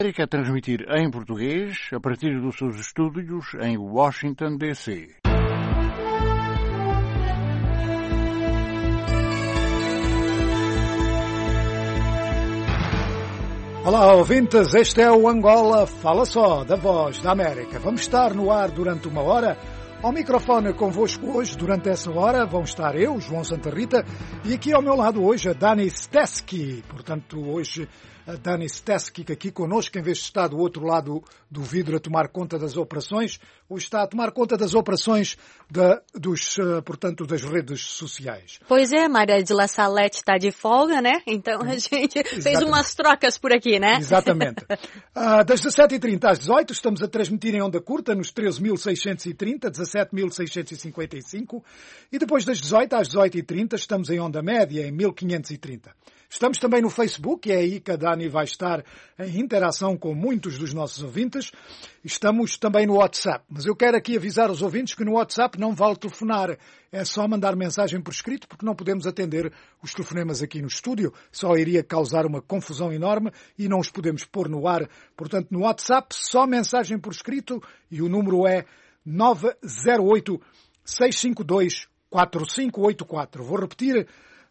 América a transmitir em português a partir dos seus estúdios em Washington, D.C. Olá, ouvintes, este é o Angola Fala Só, da Voz da América. Vamos estar no ar durante uma hora. Ao microfone convosco hoje, durante essa hora, vão estar eu, João Santa Rita, e aqui ao meu lado hoje a Dani Steski. Portanto, hoje a Dani Steski, que aqui connosco, em vez de estar do outro lado do vidro a tomar conta das operações, hoje está a tomar conta das operações portanto, das redes sociais. Pois é, Maria de La Salete está de folga, né? Então a gente fez umas trocas por aqui, né? Exatamente. Das 17h30 às 18h estamos a transmitir em onda curta nos 13.630, 17.655 e depois das 18 às 18h30 estamos em onda média em 1530. Estamos também no Facebook, e é aí que a Dani vai estar em interação com muitos dos nossos ouvintes. Estamos também no WhatsApp, mas eu quero aqui avisar os ouvintes que no WhatsApp não vale telefonar. É só mandar mensagem por escrito, porque não podemos atender os telefonemas aqui no estúdio. Só iria causar uma confusão enorme e não os podemos pôr no ar. Portanto, no WhatsApp, só mensagem por escrito e o número é 908-652-4584. Vou repetir,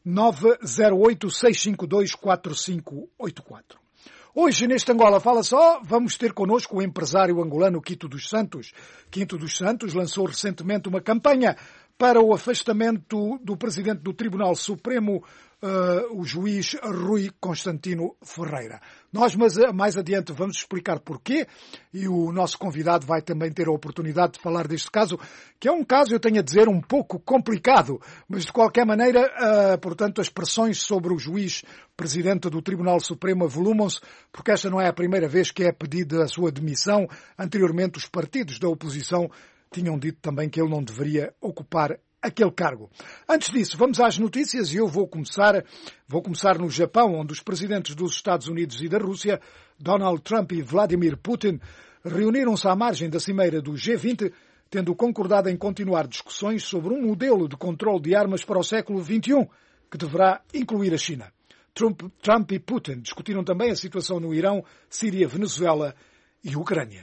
908-652-4584. Hoje, neste Angola Fala Só, vamos ter connosco o empresário angolano Quito dos Santos. Quito dos Santos lançou recentemente uma campanha para o afastamento do presidente do Tribunal Supremo, o juiz Rui Constantino Ferreira. Nós, mais adiante, vamos explicar porquê e o nosso convidado vai também ter a oportunidade de falar deste caso, que é um caso, eu tenho a dizer, um pouco complicado, mas de qualquer maneira, portanto, as pressões sobre o juiz presidente do Tribunal Supremo avolumam-se, porque esta não é a primeira vez que é pedida a sua demissão. Anteriormente, os partidos da oposição tinham dito também que ele não deveria ocupar aquele cargo. Antes disso, vamos às notícias e eu vou começar no Japão, onde os presidentes dos Estados Unidos e da Rússia, Donald Trump e Vladimir Putin, reuniram-se à margem da cimeira do G20, tendo concordado em continuar discussões sobre um modelo de controle de armas para o século XXI, que deverá incluir a China. Trump e Putin discutiram também a situação no Irão, Síria, Venezuela e Ucrânia.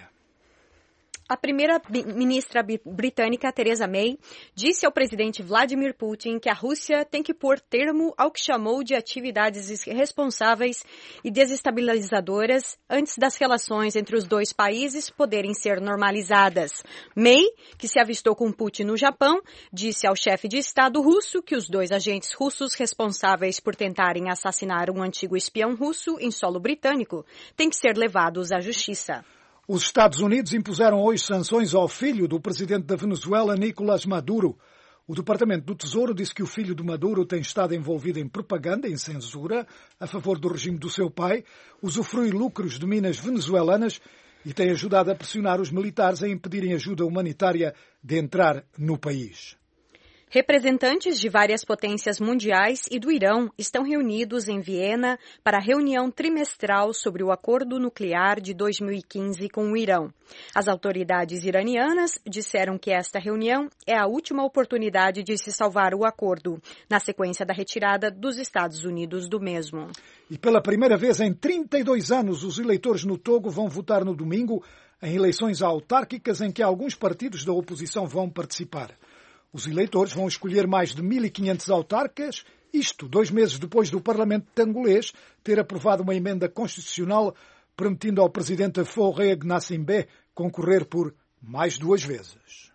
A primeira-ministra britânica, Theresa May, disse ao presidente Vladimir Putin que a Rússia tem que pôr termo ao que chamou de atividades irresponsáveis e desestabilizadoras antes das relações entre os dois países poderem ser normalizadas. May, que se avistou com Putin no Japão, disse ao chefe de Estado russo que os dois agentes russos responsáveis por tentarem assassinar um antigo espião russo em solo britânico têm que ser levados à justiça. Os Estados Unidos impuseram hoje sanções ao filho do presidente da Venezuela, Nicolás Maduro. O Departamento do Tesouro disse que o filho de Maduro tem estado envolvido em propaganda, em censura, a favor do regime do seu pai, usufrui lucros de minas venezuelanas e tem ajudado a pressionar os militares a impedirem ajuda humanitária de entrar no país. Representantes de várias potências mundiais e do Irão estão reunidos em Viena para a reunião trimestral sobre o acordo nuclear de 2015 com o Irão. As autoridades iranianas disseram que esta reunião é a última oportunidade de se salvar o acordo, na sequência da retirada dos Estados Unidos do mesmo. E pela primeira vez em 32 anos, os eleitores no Togo vão votar no domingo em eleições autárquicas em que alguns partidos da oposição vão participar. Os eleitores vão escolher mais de 1.500 autarcas, isto 2 meses depois do Parlamento angolês ter aprovado uma emenda constitucional permitindo ao presidente Faure Gnassingbé concorrer por mais 2 vezes.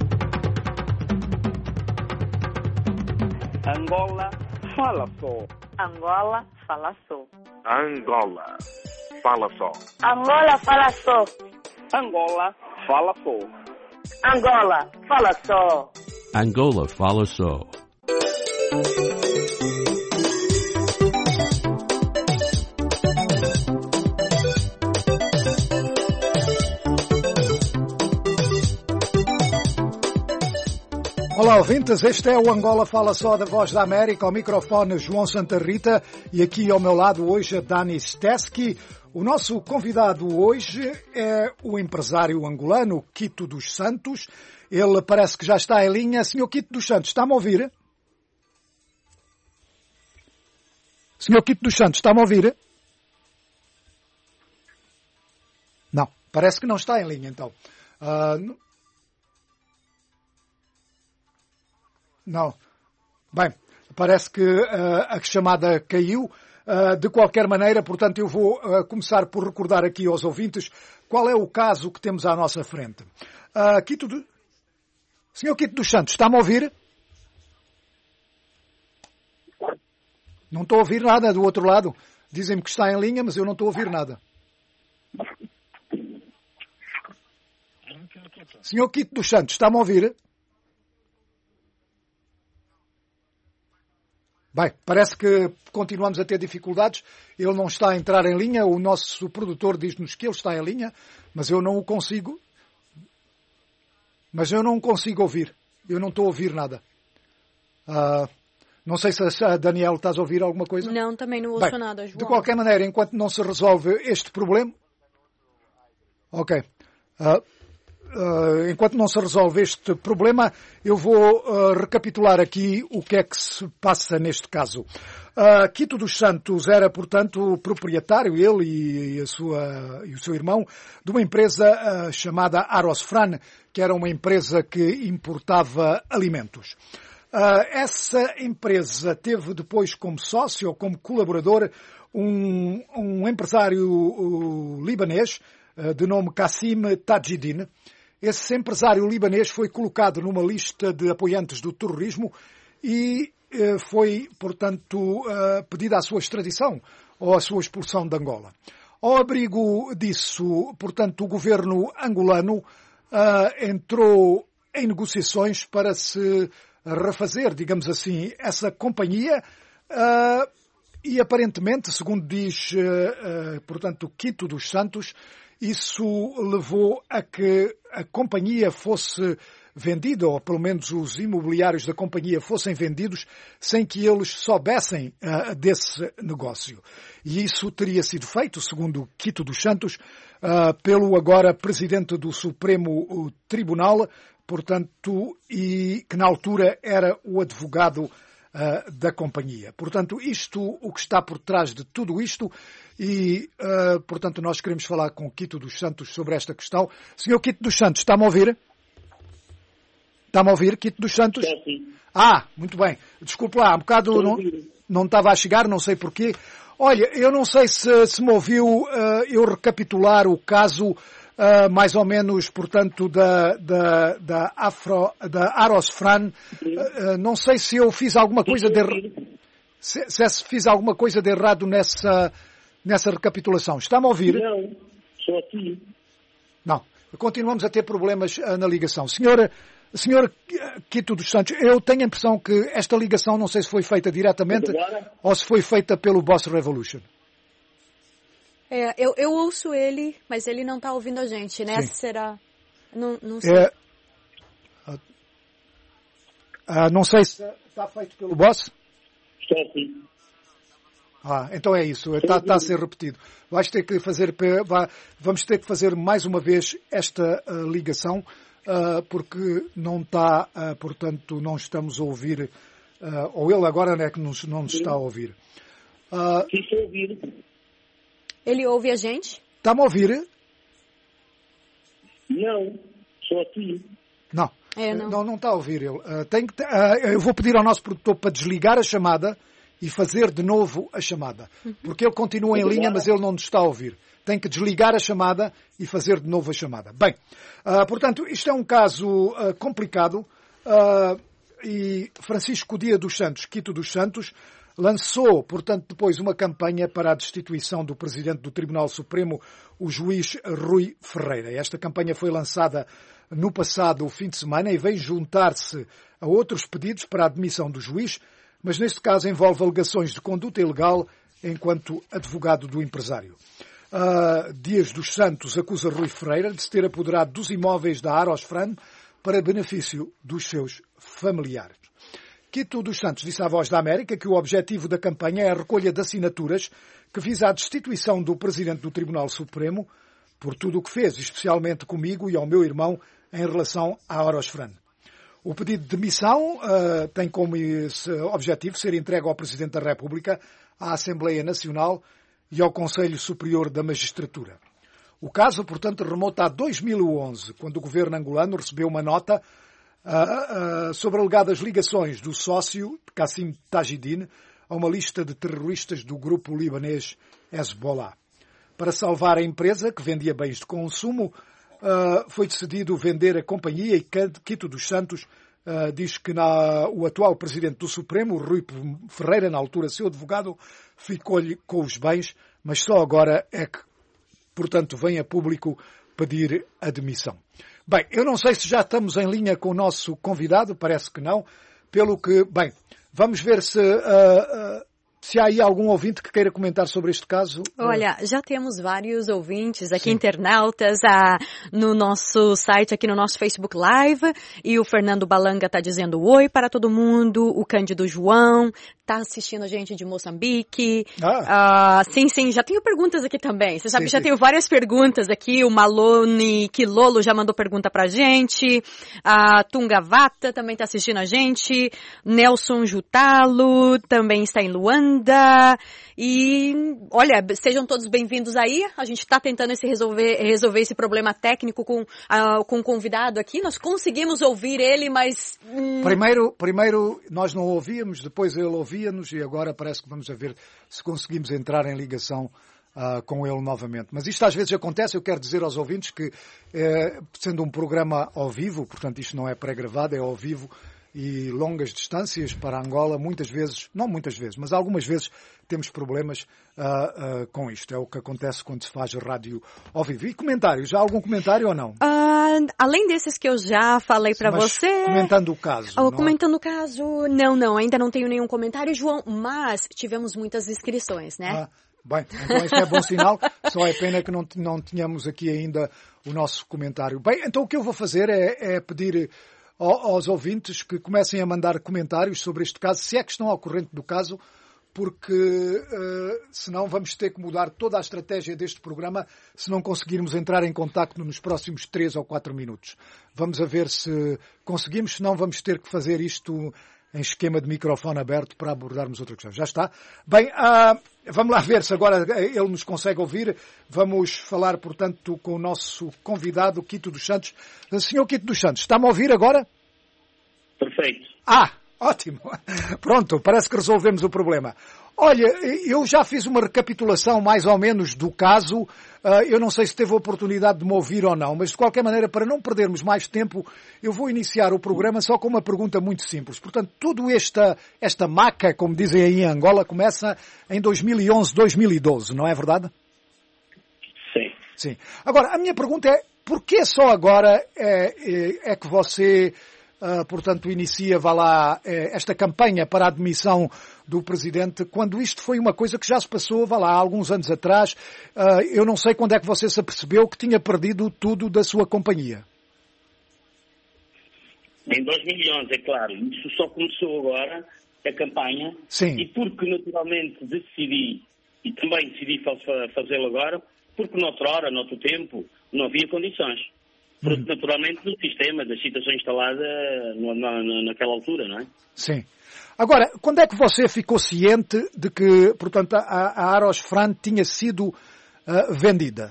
Angola Fala Só. Angola Fala Só. Angola Fala Só. Angola Fala Só. Angola Fala Só. Angola Fala Só. Angola Fala Só. Olá, ouvintes, este é o Angola Fala Só da Voz da América, ao microfone João Santa Rita e aqui ao meu lado hoje a Dani Steski. O nosso convidado hoje é o empresário angolano Quito dos Santos. Ele parece que já está em linha. Senhor Quito dos Santos, está-me a ouvir? Senhor Quito dos Santos, está-me a ouvir? Parece que não está em linha, então. Não. Bem, parece que a chamada caiu. De qualquer maneira, portanto, eu vou começar por recordar aqui aos ouvintes qual é o caso que temos à nossa frente. Senhor Quito dos Santos, está-me a ouvir? Não estou a ouvir nada do outro lado. Dizem-me que está em linha, mas eu não estou a ouvir nada. Senhor Quito dos Santos, está-me a ouvir? Bem, parece que continuamos a ter dificuldades. Ele não está a entrar em linha. O nosso produtor diz-nos que ele está em linha, mas eu não o consigo. Mas eu não consigo ouvir. Eu não estou a ouvir nada. Não sei se a Daniel estás a ouvir alguma coisa. Não, também não ouço nada, João. De qualquer maneira, enquanto não se resolve este problema... Ok. Enquanto não se resolve este problema, eu vou recapitular aqui o que é que se passa neste caso. Quito dos Santos era, portanto, proprietário, ele e o seu irmão, de uma empresa chamada Arosfran, que era uma empresa que importava alimentos. Essa empresa teve depois como sócio ou como colaborador um empresário libanês de nome Kassim Tajidin. Esse empresário libanês foi colocado numa lista de apoiantes do terrorismo e foi, portanto, pedida a sua extradição ou a sua expulsão de Angola. Ao abrigo disso, portanto, o governo angolano entrou em negociações para se refazer, digamos assim, essa companhia e aparentemente, segundo diz, portanto, Quito dos Santos, isso levou a que a companhia fosse vendida, ou pelo menos os imobiliários da companhia fossem vendidos, sem que eles soubessem desse negócio. E isso teria sido feito, segundo Quito dos Santos, pelo agora Presidente do Supremo Tribunal, portanto, e que na altura era o advogado da companhia. Portanto, o que está por trás de tudo isto, e, portanto, nós queremos falar com Quito dos Santos sobre esta questão. Senhor Quito dos Santos, está-me a ouvir? Está-me a ouvir, Quito dos Santos? Sim. Muito bem. Desculpe lá, um bocado não estava a chegar, não sei porquê. Olha, eu não sei se me ouviu eu recapitular o caso mais ou menos, portanto, da Arosfran. Não sei se eu fiz alguma coisa se fiz alguma coisa de errado nessa recapitulação. Está-me a ouvir? Não, só aqui. Não, continuamos a ter problemas na ligação. Senhor Quito dos Santos, eu tenho a impressão que esta ligação, não sei se foi feita diretamente ou se foi feita pelo Boss Revolution. Eu ouço ele, mas ele não está ouvindo a gente, né? Sim. Será? Não sei. Não sei se está feito pelo Boss. Estou aqui. Então é isso, está a ser repetido. Vamos ter que fazer mais uma vez esta ligação, porque não está, portanto, não estamos a ouvir, ou ele agora é que não nos está a ouvir. Quis ouvir. Ele ouve a gente? Está-me a ouvir? Não, só aqui. Não. Não está a ouvir ele. Eu vou pedir ao nosso produtor para desligar a chamada e fazer de novo a chamada. Porque ele continua em linha, mas ele não nos está a ouvir. Tem que desligar a chamada e fazer de novo a chamada. Bem, portanto, isto é um caso complicado e Francisco Dias dos Santos, Quito dos Santos, lançou, portanto, depois uma campanha para a destituição do Presidente do Tribunal Supremo, o juiz Rui Ferreira. Esta campanha foi lançada no passado fim de semana e vem juntar-se a outros pedidos para a admissão do juiz, mas neste caso envolve alegações de conduta ilegal enquanto advogado do empresário. Dias dos Santos acusa Rui Ferreira de se ter apoderado dos imóveis da Arosfran para benefício dos seus familiares. Quito dos Santos disse à Voz da América que o objetivo da campanha é a recolha de assinaturas que visa a destituição do Presidente do Tribunal Supremo por tudo o que fez, especialmente comigo e ao meu irmão, em relação à Arosfran. O pedido de demissão tem como objetivo ser entregue ao Presidente da República, à Assembleia Nacional e ao Conselho Superior da Magistratura. O caso, portanto, remonta a 2011, quando o governo angolano recebeu uma nota sobre alegadas ligações do sócio, Kassim Tajidine, a uma lista de terroristas do grupo libanês Hezbollah. Para salvar a empresa, que vendia bens de consumo, foi decidido vender a companhia e Quito dos Santos diz que o atual presidente do Supremo, Rui Ferreira, na altura seu advogado, ficou-lhe com os bens, mas só agora é que, portanto, vem a público pedir admissão. Bem, eu não sei se já estamos em linha com o nosso convidado, parece que não, pelo que, bem, vamos ver se há aí algum ouvinte que queira comentar sobre este caso. Olha, já temos vários ouvintes aqui, Sim. internautas, no nosso site, aqui no nosso Facebook Live. E o Fernando Balanga está dizendo oi para todo mundo. O Cândido João está assistindo a gente de Moçambique. Sim, já tenho perguntas aqui também. Você sabe, já tenho várias perguntas aqui. O Malone Quilolo já mandou pergunta pra gente. A Tungavata também está assistindo a gente. Nelson Jutalo também está em Luanda. E, olha, sejam todos bem-vindos aí. A gente está tentando resolver esse problema técnico com o convidado aqui. Nós conseguimos ouvir ele, mas... Primeiro nós não ouvíamos, depois ele ouvia-nos e agora parece que vamos ver se conseguimos entrar em ligação com ele novamente. Mas isto às vezes acontece. Eu quero dizer aos ouvintes que, sendo um programa ao vivo, portanto isto não é pré-gravado, é ao vivo, e longas distâncias para Angola, muitas vezes, não muitas vezes, mas algumas vezes temos problemas com isto. É o que acontece quando se faz rádio ao vivo. E comentários? Já há algum comentário ou não? Além desses que eu já falei para você... Comentando o caso. Comentando o caso, não, ainda não tenho nenhum comentário, João, mas tivemos muitas inscrições, né? Bem, então isso é bom sinal, só é pena que não tínhamos aqui ainda o nosso comentário. Bem, então o que eu vou fazer é pedir aos ouvintes que comecem a mandar comentários sobre este caso, se é que estão ao corrente do caso, porque senão vamos ter que mudar toda a estratégia deste programa se não conseguirmos entrar em contacto nos próximos 3 ou 4 minutos. Vamos a ver se conseguimos, senão vamos ter que fazer isto em esquema de microfone aberto para abordarmos outra questão. Já está? Bem, vamos lá ver se agora ele nos consegue ouvir. Vamos falar, portanto, com o nosso convidado, Quito dos Santos. Senhor Quito dos Santos, está-me a ouvir agora? Perfeito. Ótimo. Pronto, parece que resolvemos o problema. Olha, eu já fiz uma recapitulação mais ou menos do caso. Eu não sei se teve a oportunidade de me ouvir ou não, mas de qualquer maneira, para não perdermos mais tempo, eu vou iniciar o programa só com uma pergunta muito simples. Portanto, tudo esta maca, como dizem aí em Angola, começa em 2011, 2012, não é verdade? Sim. Agora, a minha pergunta é, porquê só agora é que você... portanto, inicia, esta campanha para a admissão do Presidente, quando isto foi uma coisa que já se passou, há alguns anos atrás. Eu não sei quando é que você se apercebeu que tinha perdido tudo da sua companhia. Em 2011, é claro. Isso só começou agora, a campanha. Sim. E porque, naturalmente, decidi fazê-lo agora, porque noutra hora, noutro tempo, não havia condições. Naturalmente, do sistema, da situação instalada naquela altura, não é? Sim. Agora, quando é que você ficou ciente de que, portanto, a Aros Fran tinha sido vendida?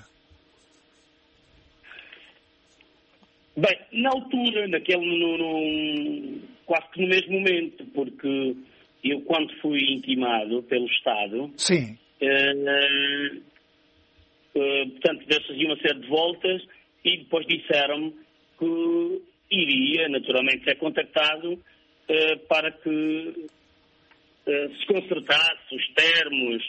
Bem, na altura, quase que no mesmo momento, porque eu, quando fui intimado pelo Estado... Sim. Portanto, deu-se uma série de voltas... E depois disseram-me que iria, naturalmente, ser contactado para que se consertasse os termos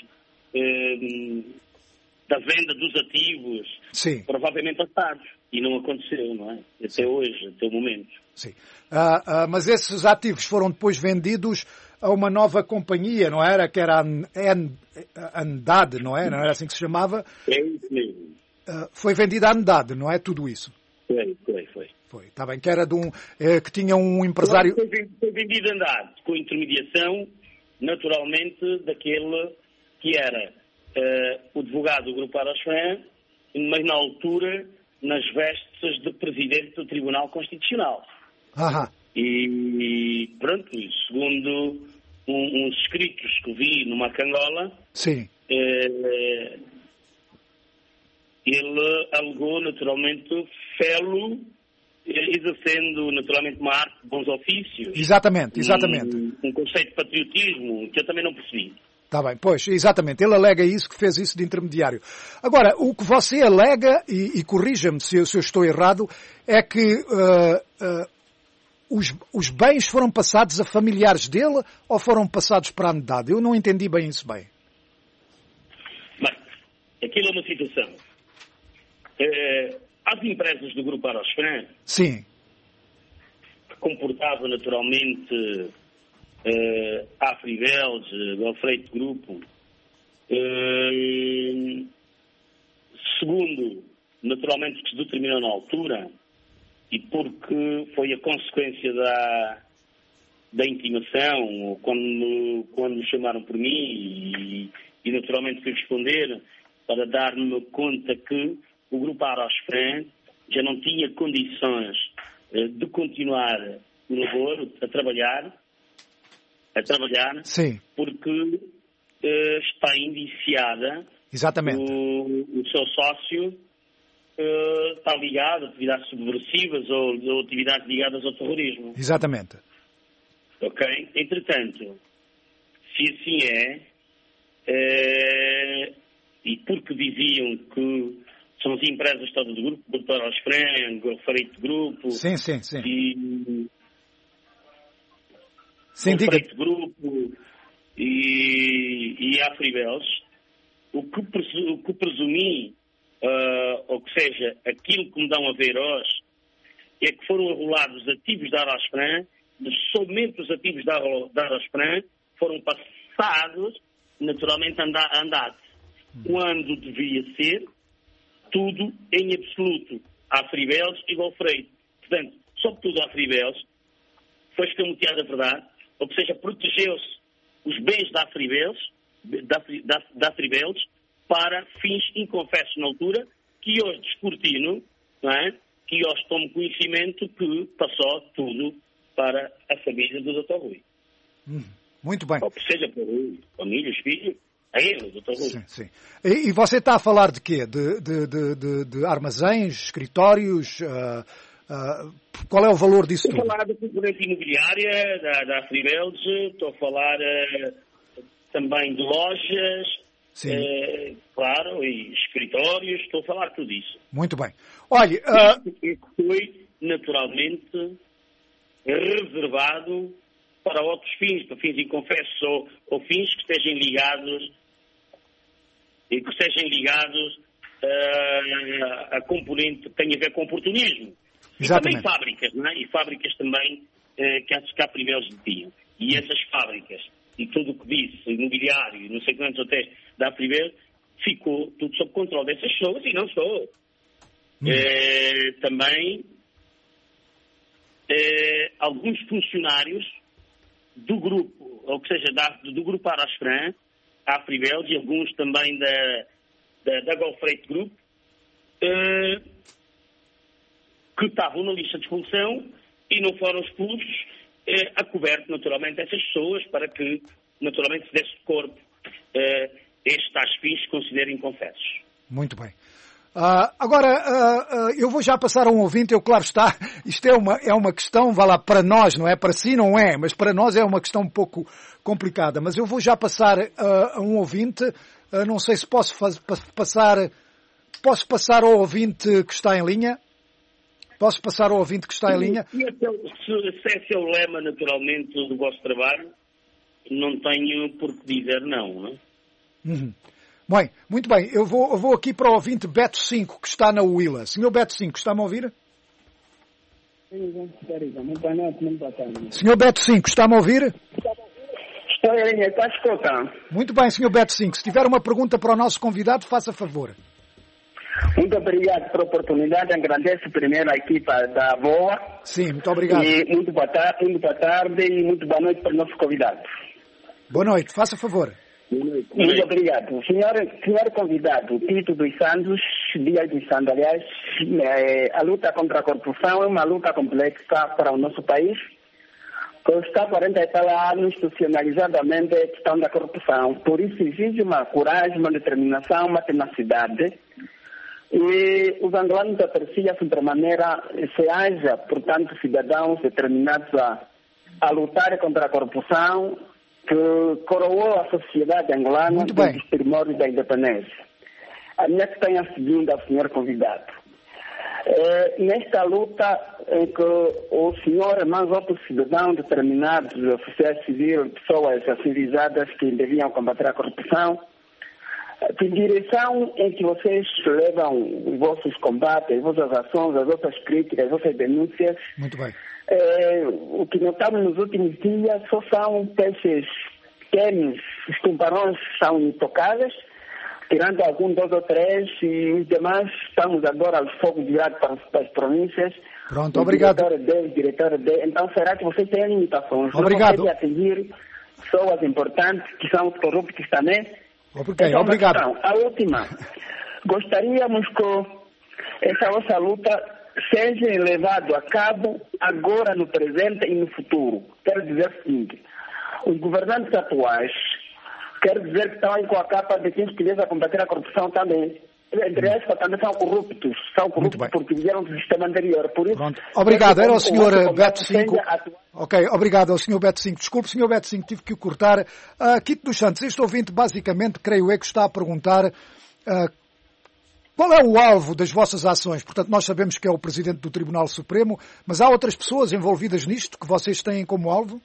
da venda dos ativos, sim, provavelmente passados. E não aconteceu, não é? Até hoje, até o momento. Sim. Mas esses ativos foram depois vendidos a uma nova companhia, não era? Que era a Andade, não é? Não era assim que se chamava? É isso mesmo. Foi vendida à Andade, não é tudo isso? Foi. Está bem, que era que tinha um empresário... Foi vendida à Andade, com intermediação, naturalmente, daquele que era o advogado do Grupo Aros Fran, mas na altura, nas vestes de presidente do Tribunal Constitucional. E pronto, segundo uns escritos que vi numa Angola... Sim. ele alegou naturalmente fê-lo exercendo naturalmente uma arte de bons ofícios. Exatamente. Um conceito de patriotismo que eu também não percebi. Está bem, pois, exatamente. Ele alega isso, que fez isso de intermediário. Agora, o que você alega, e corrija-me se eu estou errado, é que os bens foram passados a familiares dele ou foram passados para a Anedade? Eu não entendi bem isso bem. Bem, aquilo é uma situação. As empresas do Grupo Arosfran, sim, que comportavam naturalmente Afriveles, Golfreito Grupo, segundo naturalmente que se determinou na altura, e porque foi a consequência da intimação, quando me chamaram por mim e naturalmente fui responder para dar-me conta que o Grupo Arosfran já não tinha condições de continuar o labor, a trabalhar, sim, porque está indiciada. Exatamente. O seu sócio está ligado a atividades subversivas ou atividades ligadas ao terrorismo. Exatamente. Ok? Entretanto, se assim e porque diziam que são as empresas todas do grupo, Grupo Arosfran, Golfreito Grupo, sim. Golfreito Grupo e Afriveles, o que presumi, ou que seja, aquilo que me dão a ver hoje, é que foram arrolados os ativos da Arosfran, somente os ativos da Arosfran foram passados naturalmente a Anedade, quando devia ser tudo em absoluto Afriveles e Golfreito. Portanto, sobretudo Afriveles, foi escamoteada a verdade, ou seja, protegeu-se os bens da Afriveles para fins inconfessos na altura, que hoje descortino, não é? Que hoje tomo conhecimento que passou tudo para a família do Dr. Rui. Muito bem. Ou seja, para o família, os filhos, a ele, o Dr. Rui. Sim. E você está a falar de quê? De armazéns, escritórios? Qual é o valor disso tudo? Estou a falar da componente imobiliária, da Afriveles, estou a falar também de lojas, claro, e escritórios, estou a falar tudo isso. Muito bem. Olha, que foi naturalmente reservado para outros fins, para fins inconfessos ou fins que estejam ligados a componente que tem a ver com oportunismo. Exatamente. E também fábricas, não é? E fábricas também que a Afriveles tinham. E essas fábricas e tudo o que disse, imobiliário, não sei quantos hotéis da Afriveles, ficou tudo sob controle dessas pessoas e não só. Também alguns funcionários do grupo, ou seja, do grupo Arosfran, Afriveles, e alguns também da Golfreito Group, que estavam na lista de expulsão e não foram expulsos, a coberto naturalmente essas pessoas para que naturalmente se desse corpo estes tais fins se considerem confessos. Muito bem. Agora, eu vou já passar a um ouvinte, claro está, isto é uma questão, vá lá, para nós, não é? Para si não é, mas para nós é uma questão um pouco complicada. Mas eu vou já passar a um ouvinte, não sei se posso passar ao ouvinte que está em linha? Posso passar ao ouvinte que está em linha? Se esse é o lema, naturalmente, do vosso trabalho, não tenho por que dizer não é? Bem, muito bem. Eu vou aqui para o ouvinte Beto 5, que está na Huila. Senhor Beto 5, está-me a ouvir? Senhor Beto 5, está-me a ouvir? Estou em linha, está a escutar. Muito bem, senhor Beto 5. Se tiver uma pergunta para o nosso convidado, faça favor. Muito obrigado pela oportunidade. Agradeço primeiro a equipa da VOA. Sim, muito obrigado. E muito boa tarde e muito boa noite para o nosso convidado. Boa noite, faça favor. Muito obrigado. Senhor convidado, Tito dos Santos, Dias dos Santos, aliás, a luta contra a corrupção é uma luta complexa para o nosso país, que está há 40 e tal anos institucionalizadamente a questão da corrupção. Por isso exige uma coragem, uma determinação, uma tenacidade E os angolanos apreciam-se de maneira, se haja, portanto, cidadãos determinados a lutar contra a corrupção que coroou a sociedade angolana desde os primórdios da independência. A minha questão é a seguinte ao senhor convidado. Nesta luta em que o senhor e mais outros cidadãos determinados, oficiais civis, pessoas civilizadas que deviam combater a corrupção, que direção em que vocês levam os vossos combates, as vossas ações, as vossas críticas, as vossas denúncias? Muito bem. O que notamos nos últimos dias só são peixes pequenos, os tubarões são intocáveis, tirando alguns 2 ou 3, e os demais estamos agora aos fogos virados para as províncias. Pronto, obrigado. Diretor D. Então, será que vocês têm limitações? Obrigado. Não conseguem atingir pessoas importantes, que são os corruptos também? Então, obrigado. A última. Gostaríamos que essa nossa luta seja levada a cabo agora, no presente e no futuro. Quero dizer o seguinte: os governantes atuais, quero dizer que estão aí com a capa de quem quiser combater a corrupção também. Entre eles também são corruptos. São corruptos porque vieram do sistema anterior. Por isso, obrigado. Era o Sr. Beto Cinco. Ok, obrigado ao Sr. Beto Cinco. Desculpe, Sr. Beto Cinco, tive que o cortar. Quito dos Santos, este ouvinte basicamente, creio eu, que está a perguntar qual é o alvo das vossas ações. Portanto, nós sabemos que é o Presidente do Tribunal Supremo, mas há outras pessoas envolvidas nisto que vocês têm como alvo?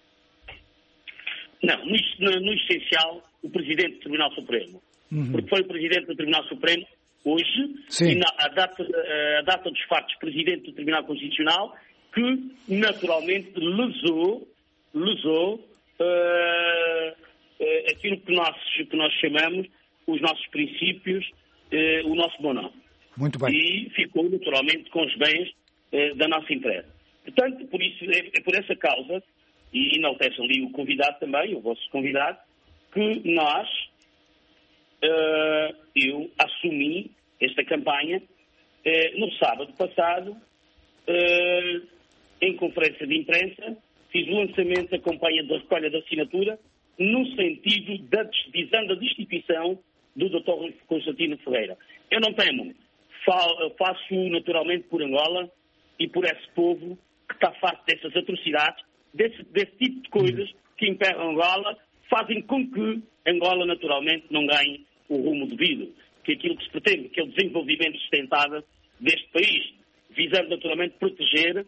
Não, no essencial, o Presidente do Tribunal Supremo. Porque foi o Presidente do Tribunal Supremo hoje, e a data dos factos, Presidente do Tribunal Constitucional, que naturalmente lesou aquilo que nós chamamos os nossos princípios, o nosso bom nome. Muito bem. E ficou naturalmente com os bens da nossa empresa. Portanto, por isso, é por essa causa, e enaltece ali o convidado também, o vosso convidado, que eu assumi esta campanha no sábado passado, em conferência de imprensa, fiz o lançamento da campanha de recolha de assinatura no sentido visando a destituição do Dr. Constantino Ferreira. Eu não temo, faço naturalmente por Angola e por esse povo que está farto dessas atrocidades, desse tipo de coisas que imperam Angola, fazem com que Angola naturalmente não ganhe o rumo devido, que aquilo que se pretende, que é o desenvolvimento sustentável deste país, visando naturalmente proteger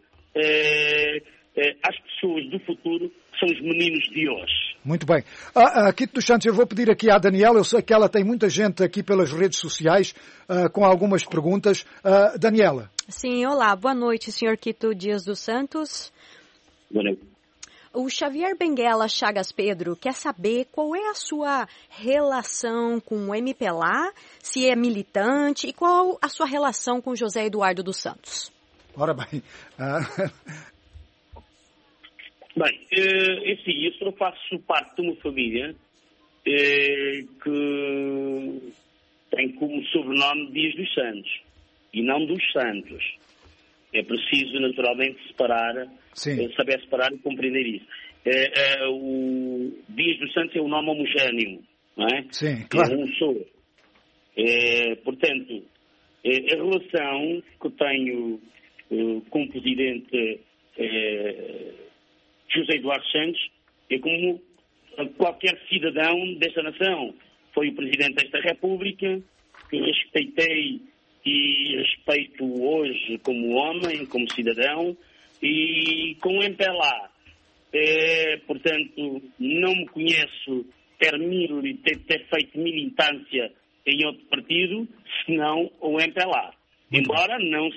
as pessoas do futuro, que são os meninos de hoje. Muito bem. Quito dos Santos, eu vou pedir aqui à Daniela, eu sei que ela tem muita gente aqui pelas redes sociais com algumas perguntas. Daniela. Sim, olá, boa noite, Sr. Quito Dias dos Santos. Boa noite. O Xavier Benguela Chagas Pedro quer saber qual é a sua relação com o MPLA, se é militante, e qual a sua relação com José Eduardo dos Santos. Ora bem. Bem, eu faço parte de uma família que tem como sobrenome Dias dos Santos, e não dos Santos. É preciso, naturalmente, saber separar e compreender isso. O Dias dos Santos é um nome homogéneo, não é? Sim, claro. É um só. Portanto, a relação que eu tenho com o Presidente José Eduardo Santos é como qualquer cidadão desta nação. Foi o Presidente desta República, que respeitei e respeito hoje como homem, como cidadão, e com o MPLA. Portanto, não me conheço ter feito militância em outro partido, senão o MPLA. Embora não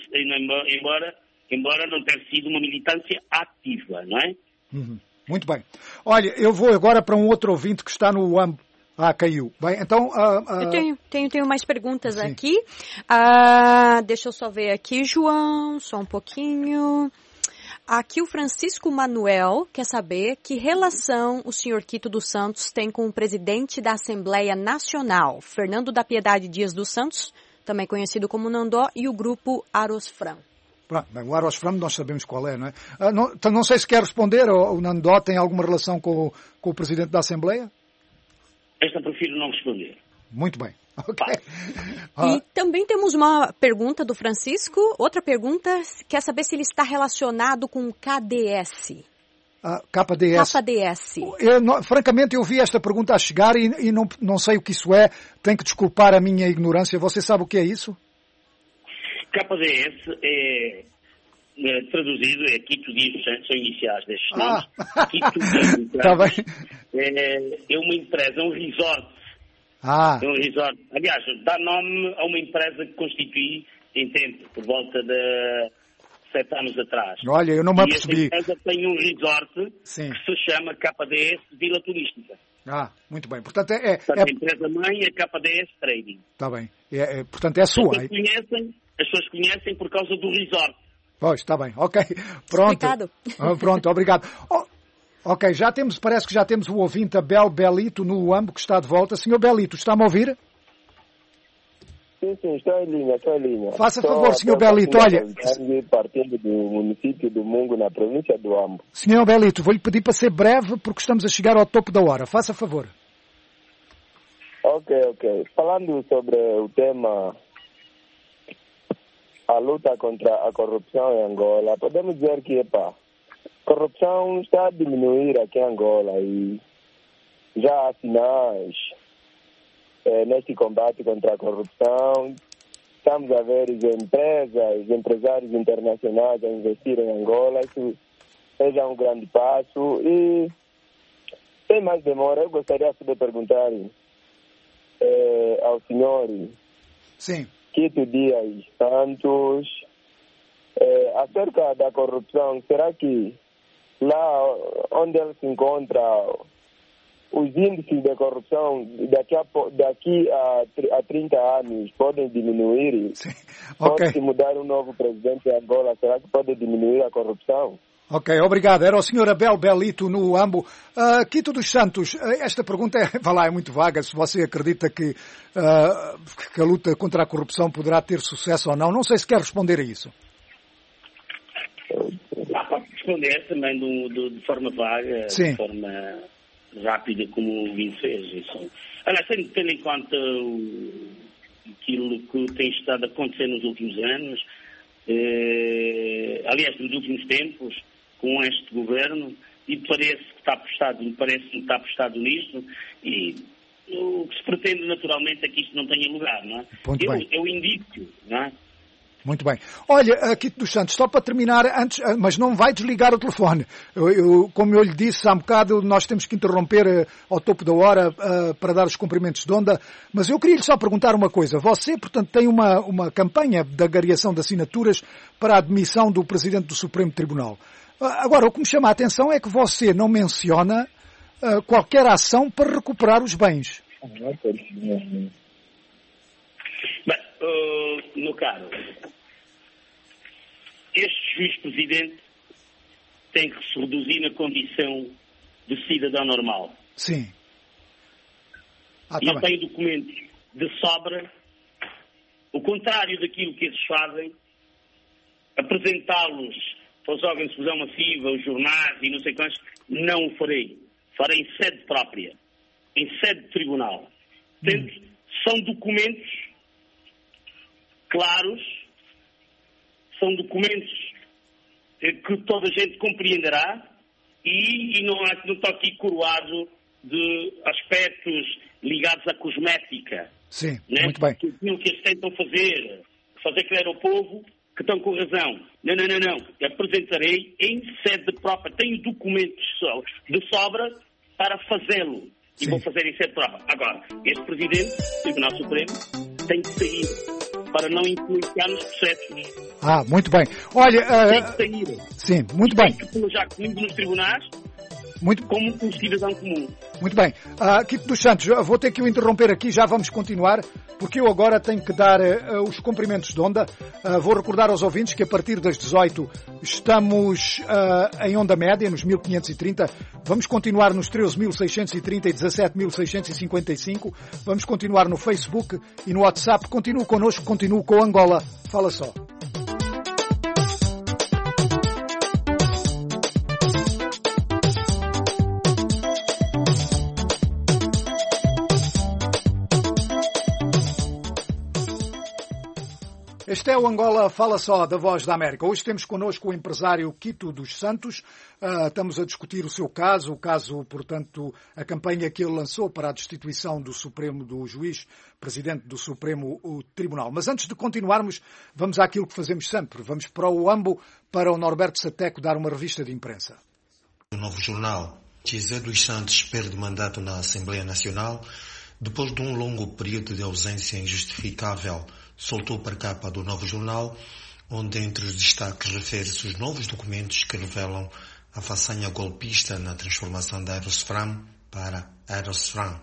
ter sido uma militância ativa, não é? Muito bem. Olha, eu vou agora para um outro ouvinte que está no caiu. Bem, então... Eu tenho mais perguntas aqui. Deixa eu só ver aqui, João, só um pouquinho. Aqui o Francisco Manuel quer saber que relação o senhor Quito dos Santos tem com o presidente da Assembleia Nacional, Fernando da Piedade Dias dos Santos, também conhecido como Nandó, e o grupo Arosfram. Bem, o Arosfram nós sabemos qual é, não é? Não sei se quer responder, o Nandó tem alguma relação com o presidente da Assembleia? Esta prefiro não responder. Muito bem. Okay. E também temos uma pergunta do Francisco. Outra pergunta, quer saber se ele está relacionado com o KDS. KDS. KDS. Francamente, eu vi esta pergunta a chegar e não sei o que isso é. Tenho que desculpar a minha ignorância. Você sabe o que é isso? KDS é traduzido, é Quito Dias Santos, são iniciais destes nomes. Quito Dias Tá bem. É uma empresa, um resort. É um resort. Aliás, dá nome a uma empresa que constituí em tempo, por volta de 7 anos atrás. Olha, eu não me apercebi. Esta empresa tem um resort Sim. que se chama KDS Vila Turística. Muito bem. Portanto, a empresa-mãe é KDS Trading. Está bem. Portanto, é sua. As pessoas conhecem por causa do resort. Pois, está bem. Ok. Pronto. Pronto, obrigado. Ok, parece que já temos o ouvinte Abel Belito no UAMB que está de volta. Senhor Belito, está-me a ouvir? Sim, estou em linha. Faça favor, senhor Belito, olha. Partindo do município do Mungo, na província do Ambo. Senhor Belito, vou-lhe pedir para ser breve porque estamos a chegar ao topo da hora. Faça favor. Ok. Falando sobre o tema, a luta contra a corrupção em Angola, podemos dizer que, a corrupção está a diminuir aqui em Angola e já há sinais neste combate contra a corrupção. Estamos a ver as empresários internacionais a investir em Angola. Isso seja um grande passo. E sem mais demora, eu gostaria de perguntar ao senhor Quito Dias Santos acerca da corrupção. Será que lá onde ele se encontra, os índices de corrupção daqui a 30 anos podem diminuir? Sim. Pode-se mudar um novo presidente em Angola, será que pode diminuir a corrupção? Ok, obrigado. Era o Sr. Abel Belito no Ambo. Quito dos Santos, esta pergunta é muito vaga, se você acredita que a luta contra a corrupção poderá ter sucesso ou não. Não sei se quer responder a isso. Pode responder também de forma vaga, Sim. De forma rápida, como o Guido fez. Isso. Aliás, tendo em conta aquilo que tem estado a acontecer nos últimos anos, aliás, nos últimos tempos, com este governo, e parece que está apostado nisto, e o que se pretende naturalmente é que isto não tenha lugar, não é? É o indício, não é? Muito bem. Olha, Quito dos Santos, só para terminar, antes, mas não vai desligar o telefone. Como eu lhe disse há um bocado, nós temos que interromper ao topo da hora para dar os cumprimentos de onda, mas eu queria lhe só perguntar uma coisa. Você, portanto, tem uma campanha de agariação de assinaturas para a admissão do Presidente do Supremo Tribunal. Agora, o que me chama a atenção é que você não menciona qualquer ação para recuperar os bens. Bem, meu caro, este juiz-presidente tem que se reduzir na condição de cidadão normal. Sim. Ele tem documentos de sobra, o contrário daquilo que eles fazem, apresentá-los para os órgãos de difusão massiva, os jornais e não sei quantos, não o farei. Farei em sede própria, em sede de tribunal. Portanto, são documentos claros, são documentos que toda a gente compreenderá e não estou aqui coroado de aspectos ligados à cosmética. Sim, né? Muito bem. Aquilo que eles tentam fazer crer ao povo que estão com razão. Não. Apresentarei em sede própria. Tenho documentos de sobra para fazê-lo. E vou fazer em sede própria. Agora, este Presidente do Tribunal Supremo tem que sair para não influenciar nos processos. Muito bem. Olha, tem que sair. Sim, muito bem. Tem que já comigo nos tribunais como um cidadão comum. Muito bem. Quito dos Santos, vou ter que o interromper aqui, já vamos continuar, porque eu agora tenho que dar os cumprimentos de onda. Vou recordar aos ouvintes que a partir das 18 estamos em onda média, nos 1530. Vamos continuar nos 13.630 e 17.655. Vamos continuar no Facebook e no WhatsApp. Continue connosco, continue com Angola. Fala só. Este é o Angola Fala Só, da Voz da América. Hoje temos connosco o empresário Quito dos Santos. Estamos a discutir o seu caso, portanto, a campanha que ele lançou para a destituição do juiz, presidente do Supremo Tribunal. Mas antes de continuarmos, vamos àquilo que fazemos sempre. Vamos para o AMBO, para o Norberto Sateco dar uma revista de imprensa. O Novo Jornal. José dos Santos perde mandato na Assembleia Nacional depois de um longo período de ausência injustificável. Soltou para a capa do Novo Jornal, onde entre os destaques refere-se os novos documentos que revelam a façanha golpista na transformação da Aerosfram para Aerosfram.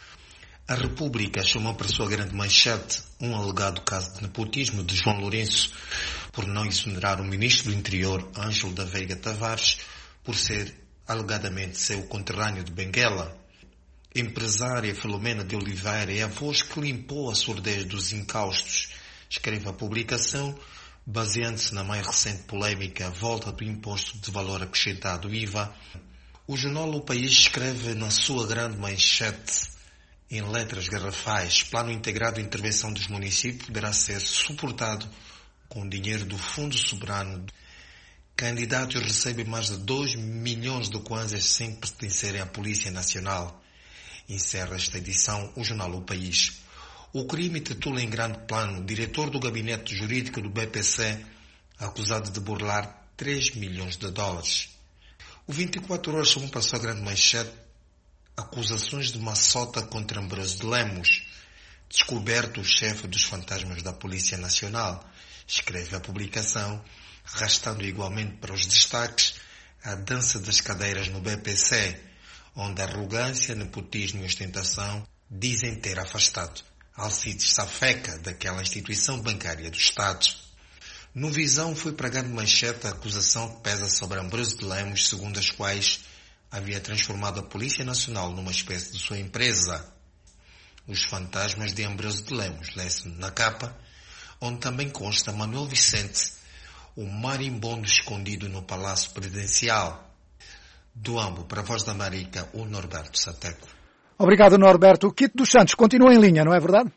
A República chamou para sua grande manchete um alegado caso de nepotismo de João Lourenço por não exonerar o ministro do Interior, Ângelo da Veiga Tavares, por ser alegadamente seu conterrâneo de Benguela. Empresária Filomena de Oliveira é a voz que limpou a surdez dos encaustos. Escreve a publicação, baseando-se na mais recente polémica, a volta do imposto de valor acrescentado IVA. O jornal O País escreve na sua grande manchete, em letras garrafais, plano integrado de intervenção dos municípios poderá ser suportado com dinheiro do Fundo Soberano. Candidatos recebem mais de 2 milhões de kwanzas sem pertencerem à Polícia Nacional. Encerra esta edição o jornal O País. O crime titula em grande plano diretor do gabinete jurídico do BPC acusado de burlar 3 milhões de dólares. O 24 Horas chamou para a sua grande manchete acusações de maçota contra Ambrósio de Lemos. Descoberto o chefe dos fantasmas da Polícia Nacional. Escreve a publicação, arrastando igualmente para os destaques a dança das cadeiras no BPC, onde arrogância, nepotismo e ostentação dizem ter afastado Alcides Safeca daquela instituição bancária do Estado. No Visão foi para a grande manchete a acusação que pesa sobre Ambrósio de Lemos, segundo as quais havia transformado a Polícia Nacional numa espécie de sua empresa. Os fantasmas de Ambrósio de Lemos, lê-se na capa, onde também consta Manuel Vicente, o marimbondo escondido no Palácio Presidencial. Do AMBO para a Voz da América, o Norberto Sateco. Obrigado, Norberto. O Quito dos Santos continua em linha, não é verdade?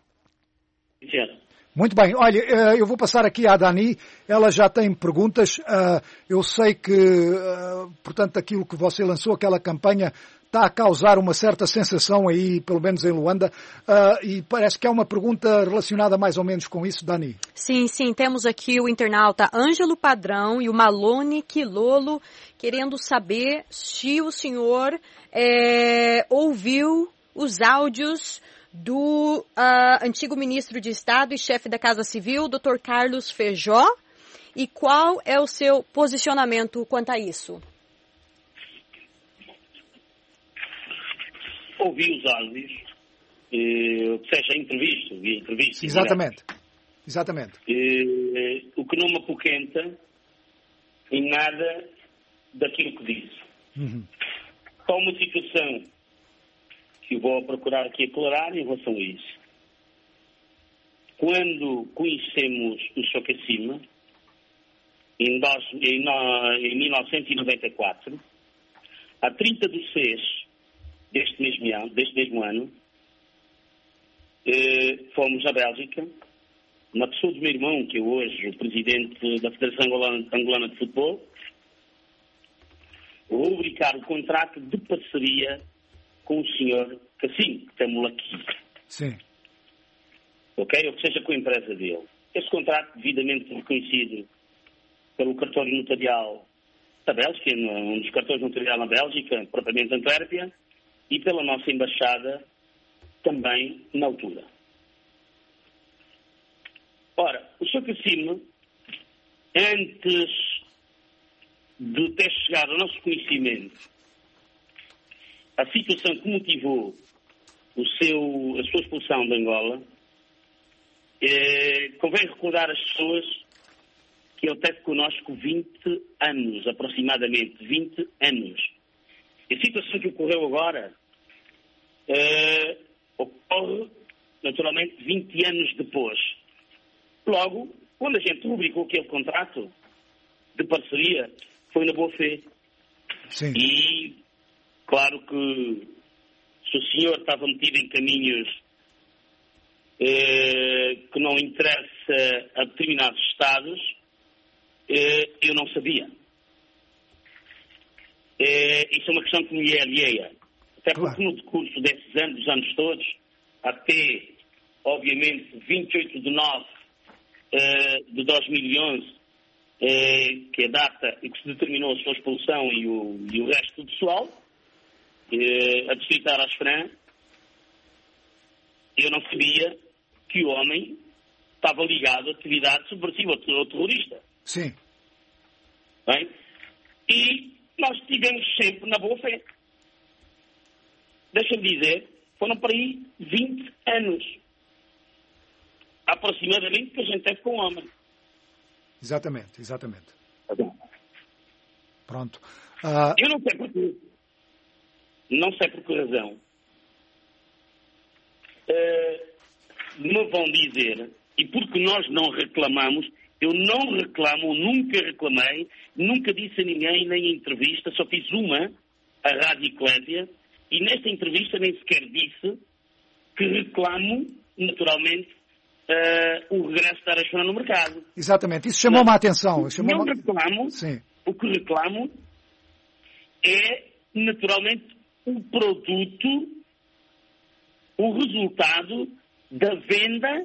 Sim. Muito bem. Olha, eu vou passar aqui à Dani. Ela já tem perguntas. Eu sei que, portanto, aquilo que você lançou, aquela campanha, está a causar uma certa sensação aí, pelo menos em Luanda, e parece que é uma pergunta relacionada mais ou menos com isso, Dani. Sim, temos aqui o internauta Ângelo Padrão e o Malone Quilolo querendo saber se o senhor ouviu os áudios do antigo ministro de Estado e chefe da Casa Civil, Dr. Carlos Feijó, e qual é o seu posicionamento quanto a isso? Ouvi os áudios, seja entrevista. Exatamente. O que não me apoquenta em nada daquilo que disse. Uhum. Há uma situação que eu vou procurar aqui aclarar em relação a isso. Quando conhecemos o Chocacima, em 1994, a 30 de 6 deste mesmo ano, fomos à Bélgica, na pessoa do meu irmão, que é hoje o presidente da Federação Angolana de Futebol, rubricar o contrato de parceria com o senhor Cassim, que temos aqui. Sim. Ok? Ou seja, com a empresa dele. Esse contrato, devidamente reconhecido pelo cartório notarial da Bélgica, um dos cartórios notarial na Bélgica, propriamente Antuérpia, e pela nossa embaixada também na altura. Ora, o Sr. Cassim, antes de ter chegado ao nosso conhecimento a situação que motivou a sua expulsão de Angola, convém recordar às pessoas que ele teve connosco 20 anos, aproximadamente 20 anos. A situação que ocorreu agora ocorre, naturalmente, 20 anos depois. Logo, quando a gente rubricou aquele contrato de parceria, foi na boa fé. Sim. E, claro que se o senhor estava metido em caminhos que não interessa pertence a determinados Estados, eu não sabia. Isso é uma questão que me é alheia. Até porque no decurso desses anos, dos anos todos, até, obviamente, 28 de 9 de 2011, que é a data em que se determinou a sua expulsão e o resto do pessoal, a distritar às Fran, eu não sabia que o homem estava ligado a atividade subversiva ou terrorista. Sim. Bem? E nós estivemos sempre na boa fé. Deixa-me dizer, foram para aí 20 anos, aproximadamente, que a gente teve com o homem. Exatamente. Pronto. Eu não sei porquê. Não sei por que razão. Me vão dizer, e porque nós não reclamamos, eu não reclamo, nunca reclamei, nunca disse a ninguém, nem em entrevista, só fiz uma, a Rádio Eclésia, e nesta entrevista nem sequer disse que reclamo, naturalmente, o regresso da Arasfran no mercado. Exatamente, isso chamou-me a atenção. Não reclamo, Sim. O que reclamo é, naturalmente, o produto, o resultado da venda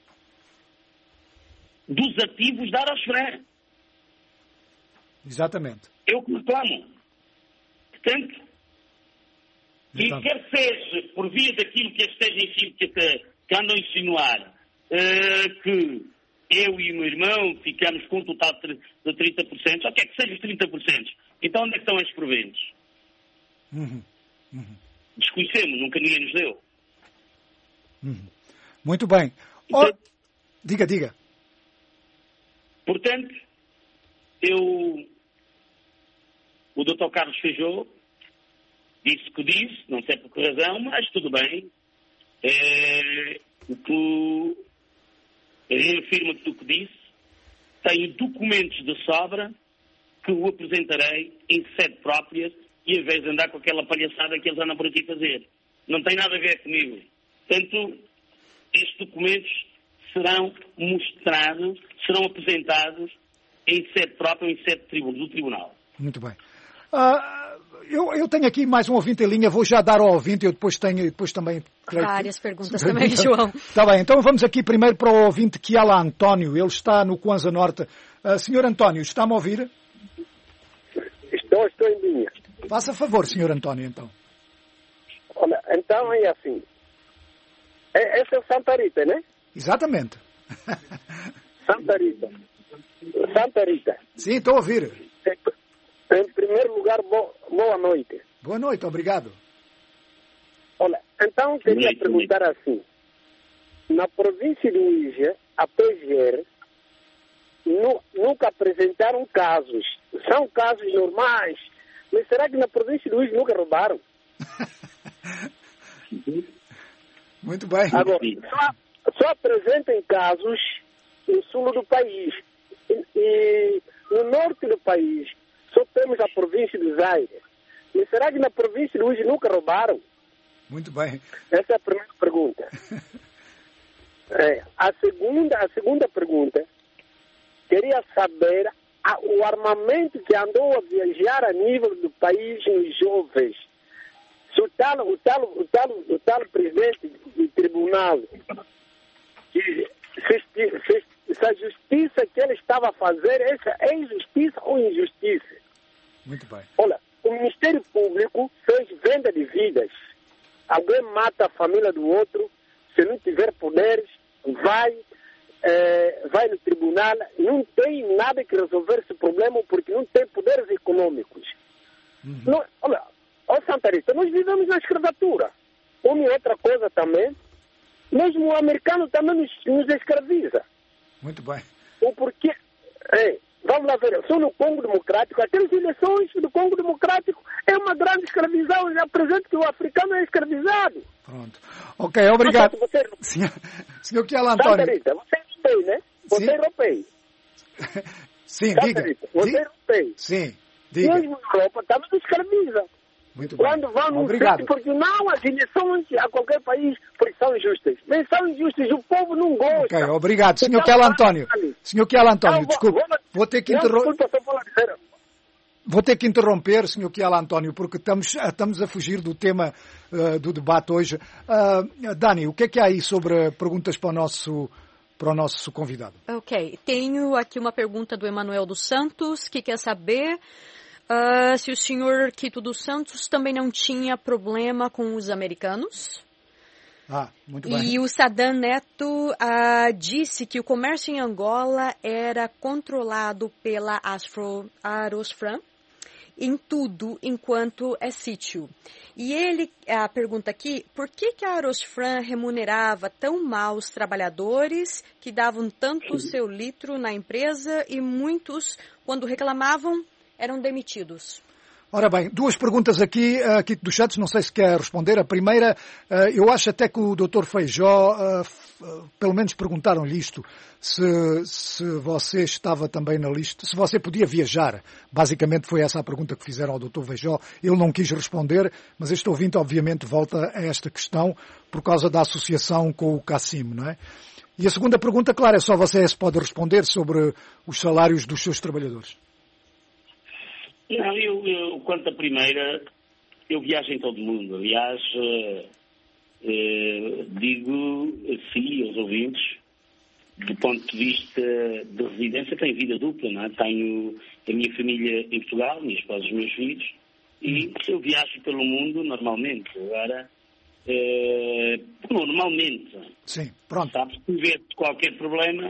dos ativos da Arasfran. Exatamente. É o que reclamo. Portanto, e quer seja por via daquilo que esteja em cima, que andam a insinuar, que eu e o meu irmão ficamos com um total de 30%, só quer que seja os 30%. Então onde é que estão esses proventos? Desconhecemos, nunca ninguém nos deu. Muito bem. Então, diga. Portanto, o Dr. Carlos Feijó disse que disse, não sei por que razão, mas tudo bem. Reafirma tudo o que disse. Tenho documentos de sobra que o apresentarei em sede própria e em vez de andar com aquela palhaçada que eles andam por aqui fazer. Não tem nada a ver comigo. Portanto, estes documentos serão mostrados, serão apresentados em sede própria, em sede do Tribunal. Muito bem. Eu tenho aqui mais um ouvinte em linha, vou já dar ao ouvinte, eu depois também... Várias perguntas também, João. Está bem, então vamos aqui primeiro para o ouvinte Kiala António, ele está no Kwanza Norte. Senhor António, está-me a ouvir? Estou em linha. Faça favor, senhor António, então. Olha, então é assim. Essa é Santa Rita, né? Exatamente. Santa Rita. Sim, estou a ouvir. Em primeiro lugar, boa noite. Boa noite, obrigado. Olha, então queria perguntar assim. Na província de Uíja, a PGR, nunca apresentaram casos. São casos normais. Mas será que na província de Uíja nunca roubaram? Muito bem. Agora, só apresentem casos no sul do país. E no norte do país, só temos a província de Zaire. Mas será que na província de Uíja nunca roubaram? Muito bem. Essa é a primeira pergunta. A segunda pergunta, queria saber o armamento que andou a viajar a nível do país nos jovens. Se o tal presidente do tribunal, se a justiça que ele estava a fazer, essa é injustiça ou injustiça? Muito bem. Olha, o Ministério Público fez venda de vidas. Alguém mata a família do outro, se não tiver poderes, vai no tribunal, não tem nada que resolver esse problema porque não tem poderes econômicos. Não, olha, Santa Rita, nós vivemos na escravatura. Uma e outra coisa também, mesmo o americano também nos escraviza. Muito bem. O porquê... Vamos lá ver, sou no Congo Democrático, aquelas eleições do Congo Democrático é uma grande escravização, já apresento que o africano é escravizado. Pronto. Ok, obrigado. Você... Senhor Kiala António. Santa Rita, você é europeu, né? Você é europeu. Sim, Santa diga. Rita, você é europeu. Sim, diga. Mesmo na Europa também nos escraviza. Muito bem. Quando vão no Obrigado. sítio, porque não, as eleições a qualquer país, porque são injustas. Nem são injustas, o povo não gosta. Ok, obrigado. Senhor Kiel António. Senhor Kiel António, desculpe. Vou ter que interromper, Sr. Kiel António, porque estamos a fugir do tema do debate hoje. Dani, o que é há aí sobre perguntas para o nosso convidado? Ok, tenho aqui uma pergunta do Emanuel dos Santos, que quer saber se o senhor Quito dos Santos também não tinha problema com os americanos. Muito bem. E o Saddam Neto disse que o comércio em Angola era controlado pela Arosfran em tudo enquanto é sítio. E ele pergunta aqui, por que a Arosfran remunerava tão mal os trabalhadores que davam tanto o seu litro na empresa e muitos, quando reclamavam, eram demitidos? Ora bem, duas perguntas aqui, Quito dos Santos, não sei se quer responder. A primeira, eu acho até que o Dr. Feijó, pelo menos perguntaram-lhe isto, se você estava também na lista, se você podia viajar. Basicamente foi essa a pergunta que fizeram ao Dr. Feijó. Ele não quis responder, mas este ouvinte obviamente volta a esta questão por causa da associação com o Cassim, não é? E a segunda pergunta, claro, é só você se pode responder sobre os salários dos seus trabalhadores. Não, eu quanto à primeira, eu viajo em todo o mundo. Aliás, digo sim aos ouvintes, do ponto de vista de residência, tenho vida dupla, não é? Tenho a minha família em Portugal, minha esposa e os meus filhos, e eu viajo pelo mundo normalmente. Agora, normalmente. Sim, pronto. Sabe, se tiver qualquer problema,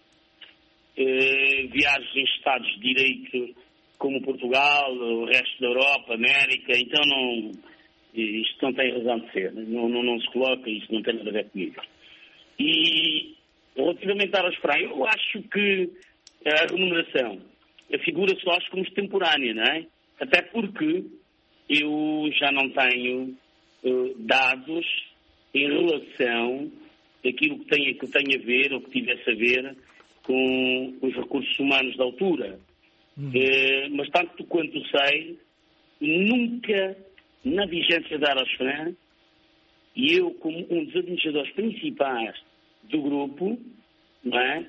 viajo em Estados de Direito, como Portugal, o resto da Europa, América, então isto não tem razão de ser, não se coloca, isso não tem nada a ver comigo. E relativamente à Arosfran, eu acho que a remuneração figura só como extemporânea, não é? Até porque eu já não tenho dados em relação àquilo que tem a ver, ou que tivesse a ver, com os recursos humanos da altura. Mas tanto quanto sei, nunca na vigência da Arosfran, e eu como um dos administradores principais do grupo, não é?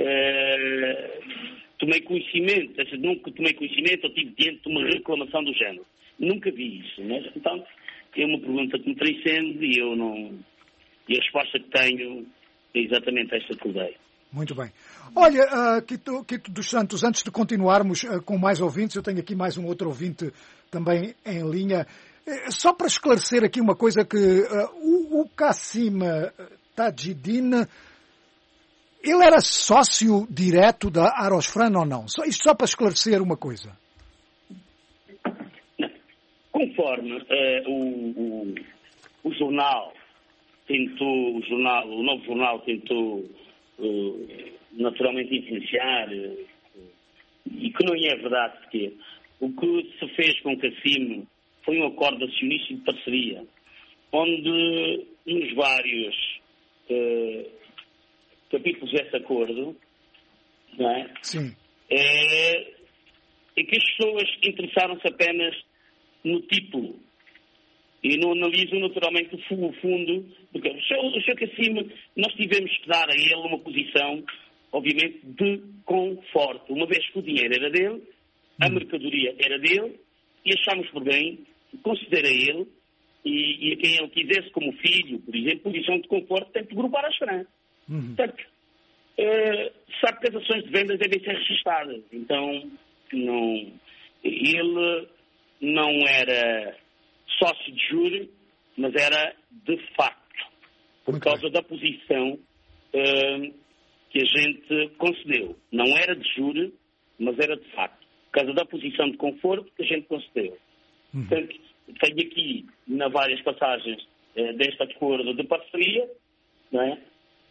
Tomei conhecimento, nunca tomei conhecimento ou tive diante de uma reclamação do género. Nunca vi isso, mas então é uma pergunta que me transcende e a resposta que tenho é exatamente esta que eu dei. Muito bem. Olha, Quito dos Santos, antes de continuarmos com mais ouvintes, eu tenho aqui mais um outro ouvinte também em linha. Só para esclarecer aqui uma coisa que o Cassim Tajidine, ele era sócio direto da Arosfran ou não? Isto só para esclarecer uma coisa. Conforme o jornal tentou, o novo jornal tentou naturalmente influenciar, e que não é verdade sequer. O que se fez com o Cassim foi um acordo acionista de parceria, onde nos vários capítulos desse acordo, não é? Sim. É que as pessoas interessaram-se apenas no título e não analisam naturalmente o fundo, porque o Sr. Cassim, nós tivemos que dar a ele uma posição, obviamente, de conforto, uma vez que o dinheiro era dele, a mercadoria era dele, e achámos por bem considerar ele e a quem ele quisesse como filho, por exemplo, posição de conforto, tem que agrupar as Arosfran. Portanto, sabe que as ações de vendas devem ser registadas, então ele não era sócio de jure, mas era de facto, por causa da posição que a gente concedeu. Não era de jure, mas era de facto, por causa da posição de conforto que a gente concedeu. Portanto, tenho aqui, na várias passagens deste acordo de parceria, não é?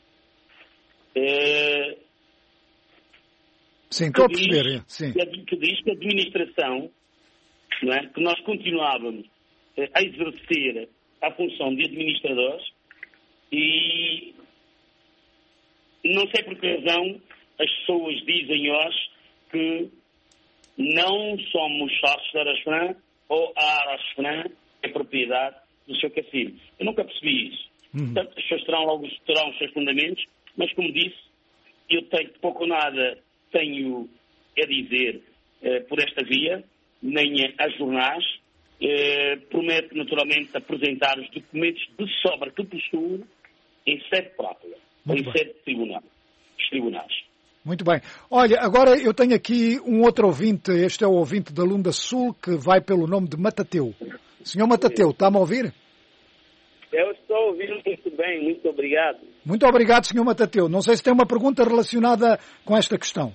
Sim, estou a perceber. Sim. Que diz que a administração, não é? Que nós continuávamos a exercer a função de administradores e não sei por que razão as pessoas dizem hoje que não somos sócios da Arosfran ou a Arasfran é propriedade do seu Cassino. Eu nunca percebi isso. Portanto, as pessoas terão os seus fundamentos, mas, como disse, eu tenho pouco ou nada tenho a dizer por esta via, nem a jornais. Prometo, naturalmente, apresentar os documentos de sobra que possuo em sede própria, ou em sede dos tribunais. Muito bem. Olha, agora eu tenho aqui um outro ouvinte, este é o ouvinte da Lunda Sul, que vai pelo nome de Matateu. Senhor Matateu, está-me a ouvir? Eu estou ouvindo muito bem, muito obrigado. Muito obrigado, Sr. Matateu. Não sei se tem uma pergunta relacionada com esta questão.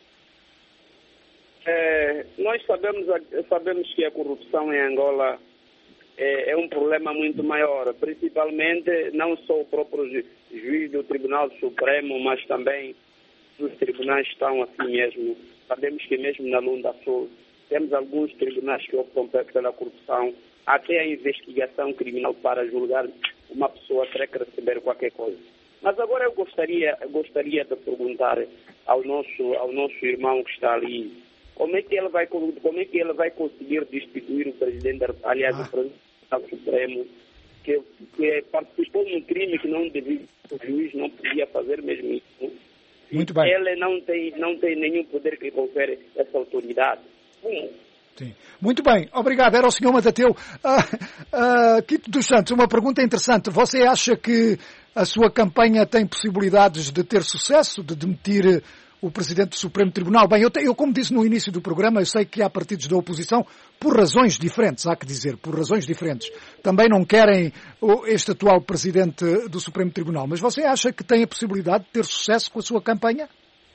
Nós sabemos que a corrupção em Angola é um problema muito maior, principalmente não só o próprio juiz do Tribunal Supremo, mas também os tribunais estão assim mesmo. Sabemos que mesmo na Lunda Sul temos alguns tribunais que optam pela corrupção, até a investigação criminal para julgar uma pessoa terá que receber qualquer coisa. Mas agora eu gostaria de perguntar ao nosso irmão que está ali, como é que ele vai conseguir destituir o presidente, aliás, o presidente do Supremo, que participou num crime que não devia, o juiz não podia fazer mesmo isso. Muito bem. Ele não tem nenhum poder que confere essa autoridade. Sim. Muito bem, obrigado. Era o Sr. Matateu. Quito dos Santos, uma pergunta interessante. Você acha que a sua campanha tem possibilidades de ter sucesso, de demitir o Presidente do Supremo Tribunal? Bem, eu como disse no início do programa, eu sei que há partidos da oposição, por razões diferentes, há que dizer, por razões diferentes, também não querem este atual Presidente do Supremo Tribunal. Mas você acha que tem a possibilidade de ter sucesso com a sua campanha?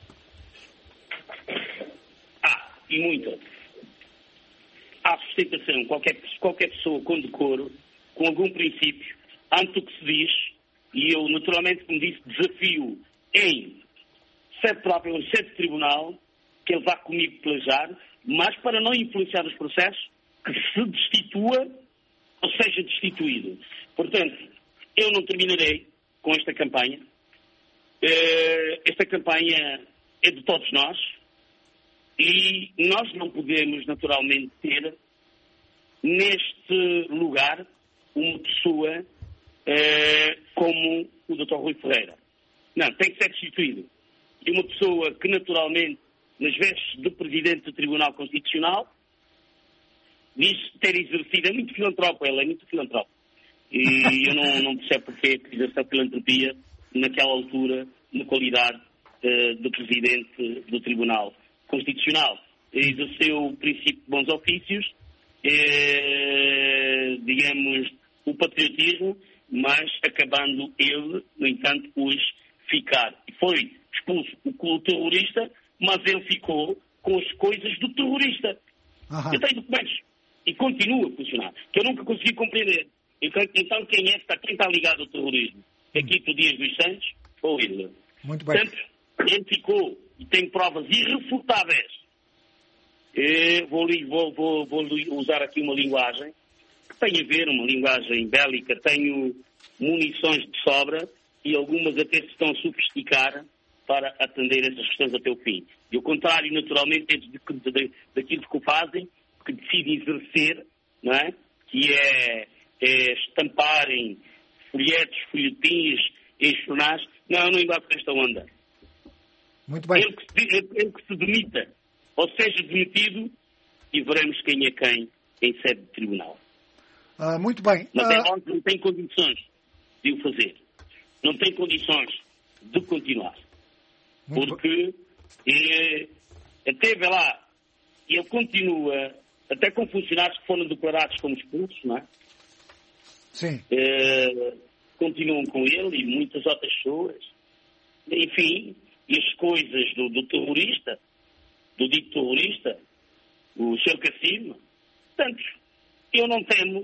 E muito. Há sustentação, qualquer pessoa com decoro, com algum princípio, ante o que se diz, e eu, naturalmente, como disse, desafio em sede própria, em sede de tribunal, que ele vá comigo pelejar, mas para não influenciar os processos, que se destitua ou seja destituído. Portanto, eu não terminarei com esta campanha. Esta campanha é de todos nós. E nós não podemos, naturalmente, ter neste lugar uma pessoa como o Dr. Rui Ferreira. Não, tem que ser destituído. E uma pessoa que, naturalmente, nas vestes de Presidente do Tribunal Constitucional, diz ter exercido, é muito filantropo, ele é muito filantropo. E eu não percebo porque exerceu filantropia naquela altura, na qualidade de Presidente do Tribunal Constitucional. Exerceu o princípio de bons ofícios, digamos, o patriotismo, mas acabando ele, no entanto, por ficar. Foi expulso o terrorista, mas ele ficou com as coisas do terrorista. Eu tenho documentos e continua a funcionar, que eu nunca consegui compreender. Então quem está ligado ao terrorismo? Quito Dias dos Santos ou ele? Muito bem. Portanto, ele ficou e tem provas irrefutáveis. Vou usar aqui uma linguagem que tem a ver, uma linguagem bélica. Tenho munições de sobra e algumas até se estão a sofisticar para atender essas questões até o fim. E o contrário, naturalmente, daquilo que o fazem, que decidem exercer, não é? Que é estamparem folhetos, folhetins e jornais. Não embarco nesta onda. Muito bem. Ele que se demita, ou seja demitido, e veremos quem é quem em sede de tribunal. Muito bem. Mas não tem condições de o fazer. Não tem condições de continuar. Porque até vê lá, ele continua, até com funcionários que foram declarados como expulsos, não é? Sim. Continuam com ele e muitas outras pessoas. Enfim, e as coisas do terrorista, do dito terrorista, o Sr. Cassino. Portanto, eu não temo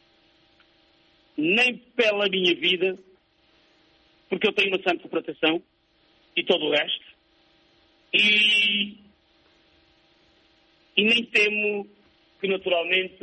nem pela minha vida, porque eu tenho uma santa proteção e todo o resto, e nem temo que naturalmente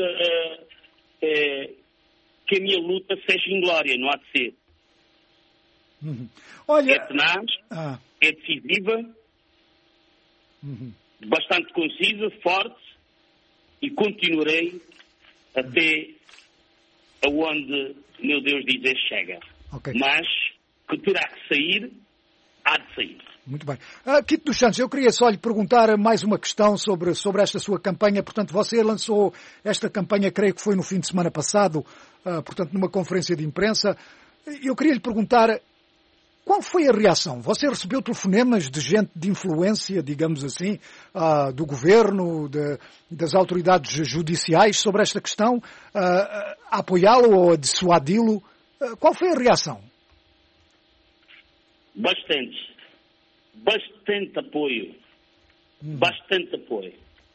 que a minha luta seja inglória, não há de ser. Olha... É tenaz, é decisiva, bastante concisa, forte, e continuarei até aonde, meu Deus, dizer chega. Okay. Mas que terá que sair, há de sair. Muito bem. Quito dos Santos, eu queria só lhe perguntar mais uma questão sobre esta sua campanha. Portanto, você lançou esta campanha, creio que foi no fim de semana passado, portanto, numa conferência de imprensa. Eu queria lhe perguntar qual foi a reação? Você recebeu telefonemas de gente de influência, digamos assim, do governo, das autoridades judiciais sobre esta questão, a apoiá-lo ou a dissuadi-lo? Qual foi a reação? Bastante apoio. Bastante apoio.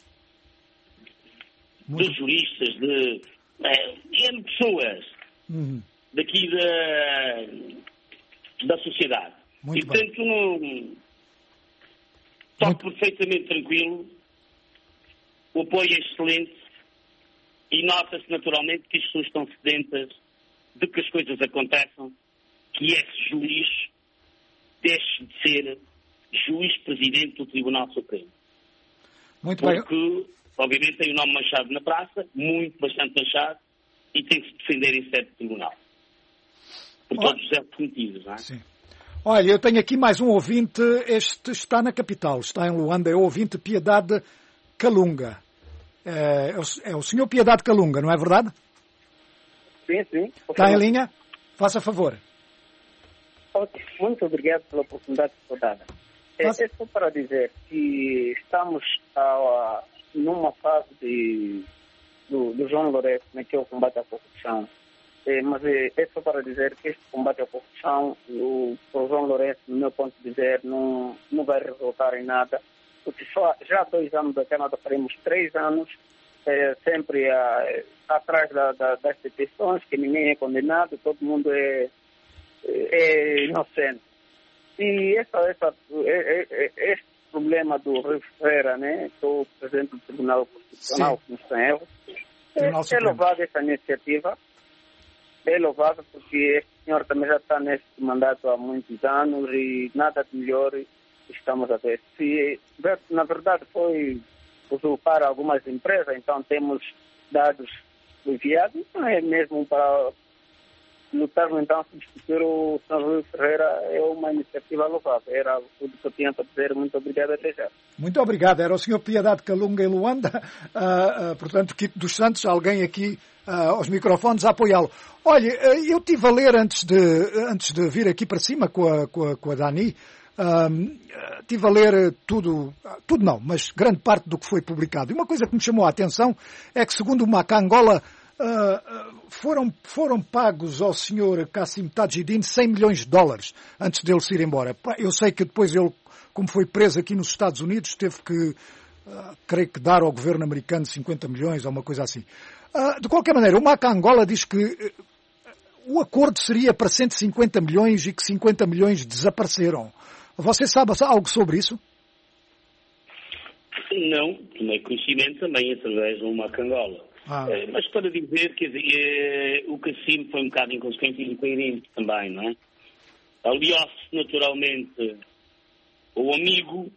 Dos juristas, de pessoas daqui da sociedade. Muito e, portanto, estou perfeitamente tranquilo. O apoio é excelente e nota-se naturalmente que as pessoas estão sedentas de que as coisas aconteçam, que esse juiz deixe de ser juiz-presidente do Tribunal Supremo. Muito bem. Porque, obviamente, tem o nome manchado na praça, bastante manchado, e tem que se defender em sede de tribunal. Por todos os erros cometidos, não é? Sim. Olha, eu tenho aqui mais um ouvinte, este está na capital, está em Luanda, é o ouvinte Piedade Calunga. É o senhor Piedade Calunga, não é verdade? Sim. Está em linha? Faça favor. Muito obrigado pela oportunidade que foi dada. É só para dizer que estamos numa fase do João Lourenço, que é o combate à corrupção. Mas é só para dizer que este combate à corrupção, o João Lourenço, no meu ponto de ver, não vai resultar em nada, porque já há 2 anos da Canadá faremos 3 anos, sempre atrás das petições, que ninguém é condenado, todo mundo é inocente. E este problema do Rui Ferreira, que é o presidente do Tribunal Constitucional, que não está em erro, é louvável essa iniciativa. É louvável porque este senhor também já está neste mandato há muitos anos e nada de melhor estamos a ver. Se, na verdade, foi usurpar algumas empresas, então temos dados enviados, não é mesmo para lutarmos então a substituir o São Rui Ferreira, é uma iniciativa louvável. Era tudo que eu tinha para dizer. Muito obrigado até já. Muito obrigado. Era o Sr. Piedade Calunga em Luanda, portanto, Quito dos Santos, alguém aqui aos microfones a apoiá-lo. Olha, eu estive a ler antes de vir aqui para cima com a Dani, estive a ler tudo não, mas grande parte do que foi publicado. E uma coisa que me chamou a atenção é que, segundo o Macangola, foram pagos ao Sr. Kassim Tajidine $100 milhões antes dele se ir embora. Eu sei que depois ele, como foi preso aqui nos Estados Unidos, teve que, creio que, dar ao governo americano 50 milhões ou uma coisa assim. De qualquer maneira, o Macangola diz que o acordo seria para 150 milhões e que 50 milhões desapareceram. Você sabe algo sobre isso? Não, tomei conhecimento também através do Macangola. Mas para dizer, quer dizer, o Kassim foi um bocado inconsequente e incoerente também, não é? Aliou-se naturalmente o amigo,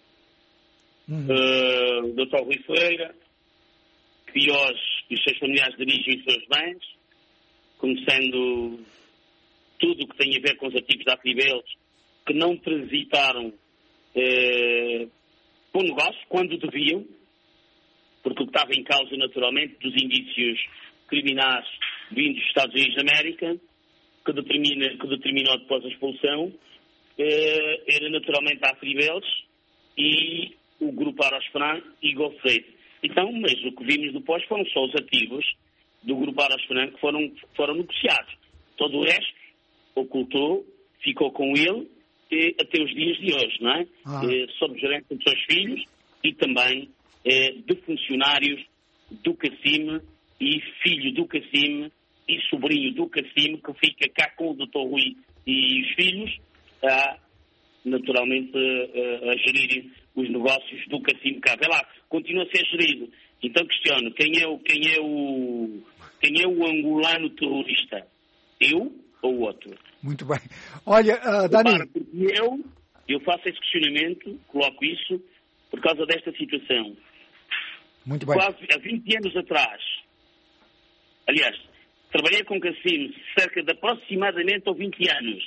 o Dr. Rui Ferreira, que os seus familiares dirigem os seus bens, começando tudo o que tem a ver com os ativos da Atribelos, que não transitaram para o negócio quando deviam, porque o que estava em causa, naturalmente, dos indícios criminais vindos dos Estados Unidos da América, que determinou depois a expulsão, era naturalmente a Atribelos e o Grupo Arosfran e Golfreit. Então, mas o que vimos depois foram só os ativos do Grupo Arosfran que foram negociados. Todo o resto ocultou, ficou com ele até os dias de hoje, não é? Sob gerência dos seus filhos e também de funcionários do Kassim e filho do Kassim e sobrinho do Kassim, que fica cá com o Dr. Rui e os filhos, naturalmente a gerir os negócios do Kassim cá. Vê lá, continua a ser gerido. Então questiono, quem é o angolano terrorista? Eu ou o outro? Muito bem. Olha, Dani... Porque eu faço esse questionamento, coloco isso, por causa desta situação. Muito bem. Quase há 20 anos atrás, Aliás, trabalhei com cassinos cerca de aproximadamente 20 anos.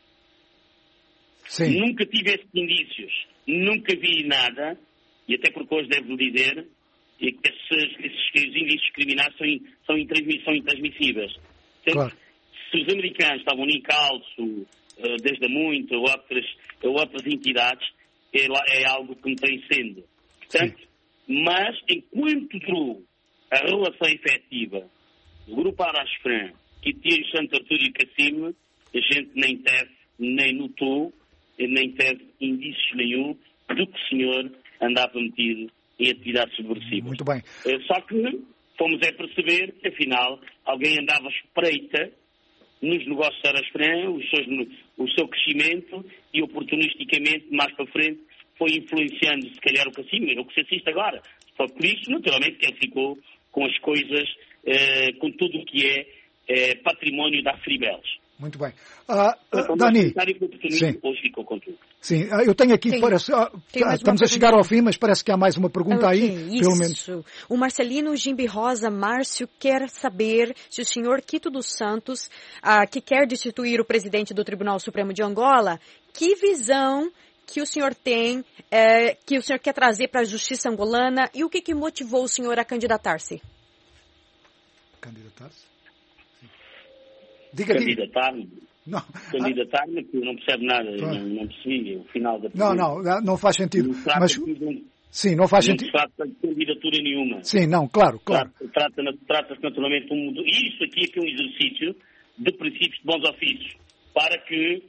Sim. Nunca tive esses indícios, nunca vi nada, e até porque hoje devo dizer que esses indícios criminais são intransmissíveis. Claro. Se os americanos estavam em calço desde muito, ou outras entidades, é algo que me transcende. Portanto, mas enquanto durou a relação efetiva do Grupo Arasfran, que tinha o Santo Artur e Cassino, a gente nem teve, nem notou, nem teve indícios nenhum do que o senhor andava metido em atividades subversivas. Muito bem. Só que fomos a perceber que, afinal, alguém andava espreita nos negócios da Arasfran, o seu crescimento, e oportunisticamente, mais para frente, foi influenciando, se calhar, o Cassino, era o que se assiste agora. Só por isso, naturalmente, que ele ficou com as coisas, com tudo o que é património da Afribeles. Muito bem. Dani, sim. Hoje ficou com tudo. Sim, eu tenho aqui, estamos a chegar ao fim, mas parece que há mais uma pergunta aí, pelo menos. O Marcelino Gimbi Rosa Márcio quer saber se o senhor Quito dos Santos, que quer destituir o presidente do Tribunal Supremo de Angola, que visão que o senhor tem, que o senhor quer trazer para a justiça angolana, e o que motivou o senhor a candidatar-se? Candidatar-se? Candidatar-me? Não. Candidatar-me, que eu não percebo nada, não percebi o final da pergunta. Não faz sentido. Sim, não faz sentido. Não se trata de candidatura nenhuma. Sim, não, claro. Trata-se naturalmente e isso aqui é um exercício de princípios de bons ofícios, para que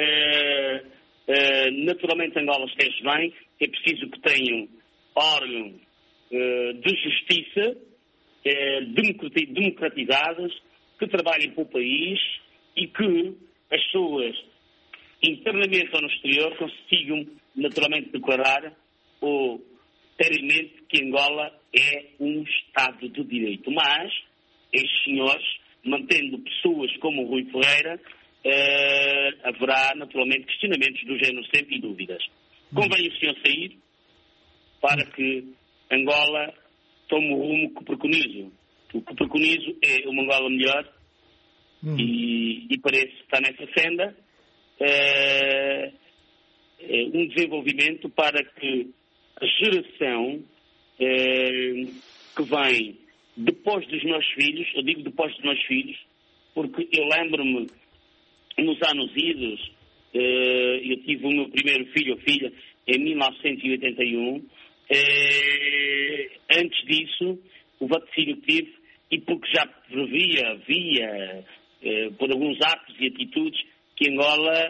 naturalmente Angola esteja bem. É preciso que tenham órgãos de justiça democratizadas, que trabalhem para o país e que as pessoas, internamente ou no exterior, consigam naturalmente declarar ou ter em mente que Angola é um Estado de Direito. Mas estes senhores, mantendo pessoas como o Rui Ferreira, haverá naturalmente questionamentos do género sempre e dúvidas. Convém o senhor sair para que Angola tome o rumo que preconizo. O que preconizo é uma Angola melhor e parece que está nessa senda um desenvolvimento para que a geração que vem depois dos meus filhos, eu digo depois dos meus filhos, porque eu lembro-me nos anos idos, eu tive o meu primeiro filho ou filha em 1981, antes disso o vaticínio que tive, e porque já via por alguns atos e atitudes que Angola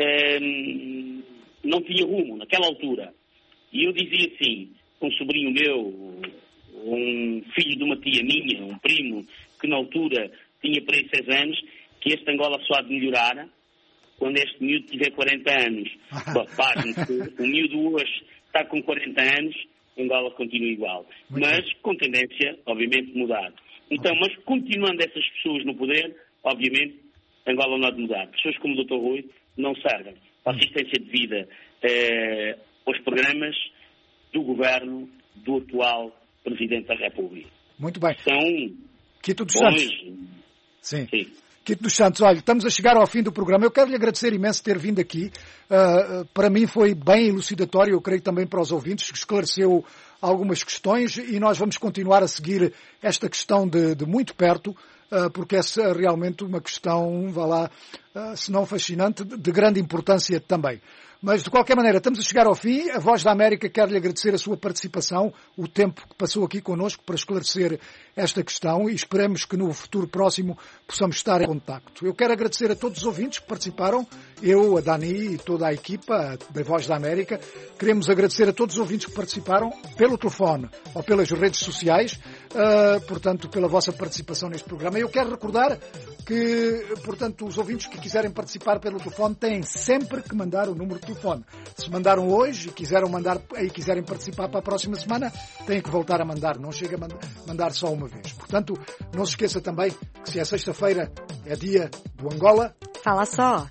não tinha rumo naquela altura. E eu dizia assim, um sobrinho meu, um filho de uma tia minha, um primo, que na altura tinha para aí 6 anos, que este Angola só há de melhorar quando este miúdo tiver 40 anos. O miúdo hoje está com 40 anos, Angola continua igual. Mas com tendência, obviamente, de mudar. Então, mas continuando essas pessoas no poder, obviamente, Angola não há de mudar. Pessoas como o Dr. Rui não servem para assistência de vida aos programas do governo do atual Presidente da República. Muito bem. São Quito dos Santos. Sim. Quito dos Santos, olha, estamos a chegar ao fim do programa. Eu quero lhe agradecer imenso ter vindo aqui. Para mim foi bem elucidatório, eu creio também para os ouvintes, que esclareceu algumas questões e nós vamos continuar a seguir esta questão de muito perto, porque é realmente uma questão, se não fascinante, de grande importância também. Mas, de qualquer maneira, estamos a chegar ao fim. A Voz da América quer lhe agradecer a sua participação, o tempo que passou aqui connosco para esclarecer esta questão e esperemos que no futuro próximo possamos estar em contacto. Eu quero agradecer a todos os ouvintes que participaram, eu, a Dani e toda a equipa da Voz da América. Queremos agradecer a todos os ouvintes que participaram pelo telefone ou pelas redes sociais, portanto, pela vossa participação neste programa. Eu quero recordar que, portanto, os ouvintes que quiserem participar pelo telefone têm sempre que mandar o número de telefone. Se mandaram hoje e quiserem participar para a próxima semana, têm que voltar a mandar. Não chega a mandar só uma vez. Portanto, não se esqueça também que se é sexta-feira é dia do Angola. Fala só.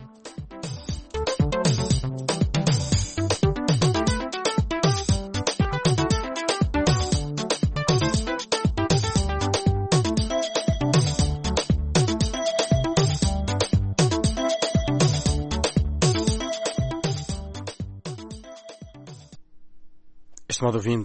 estimado ouvinte,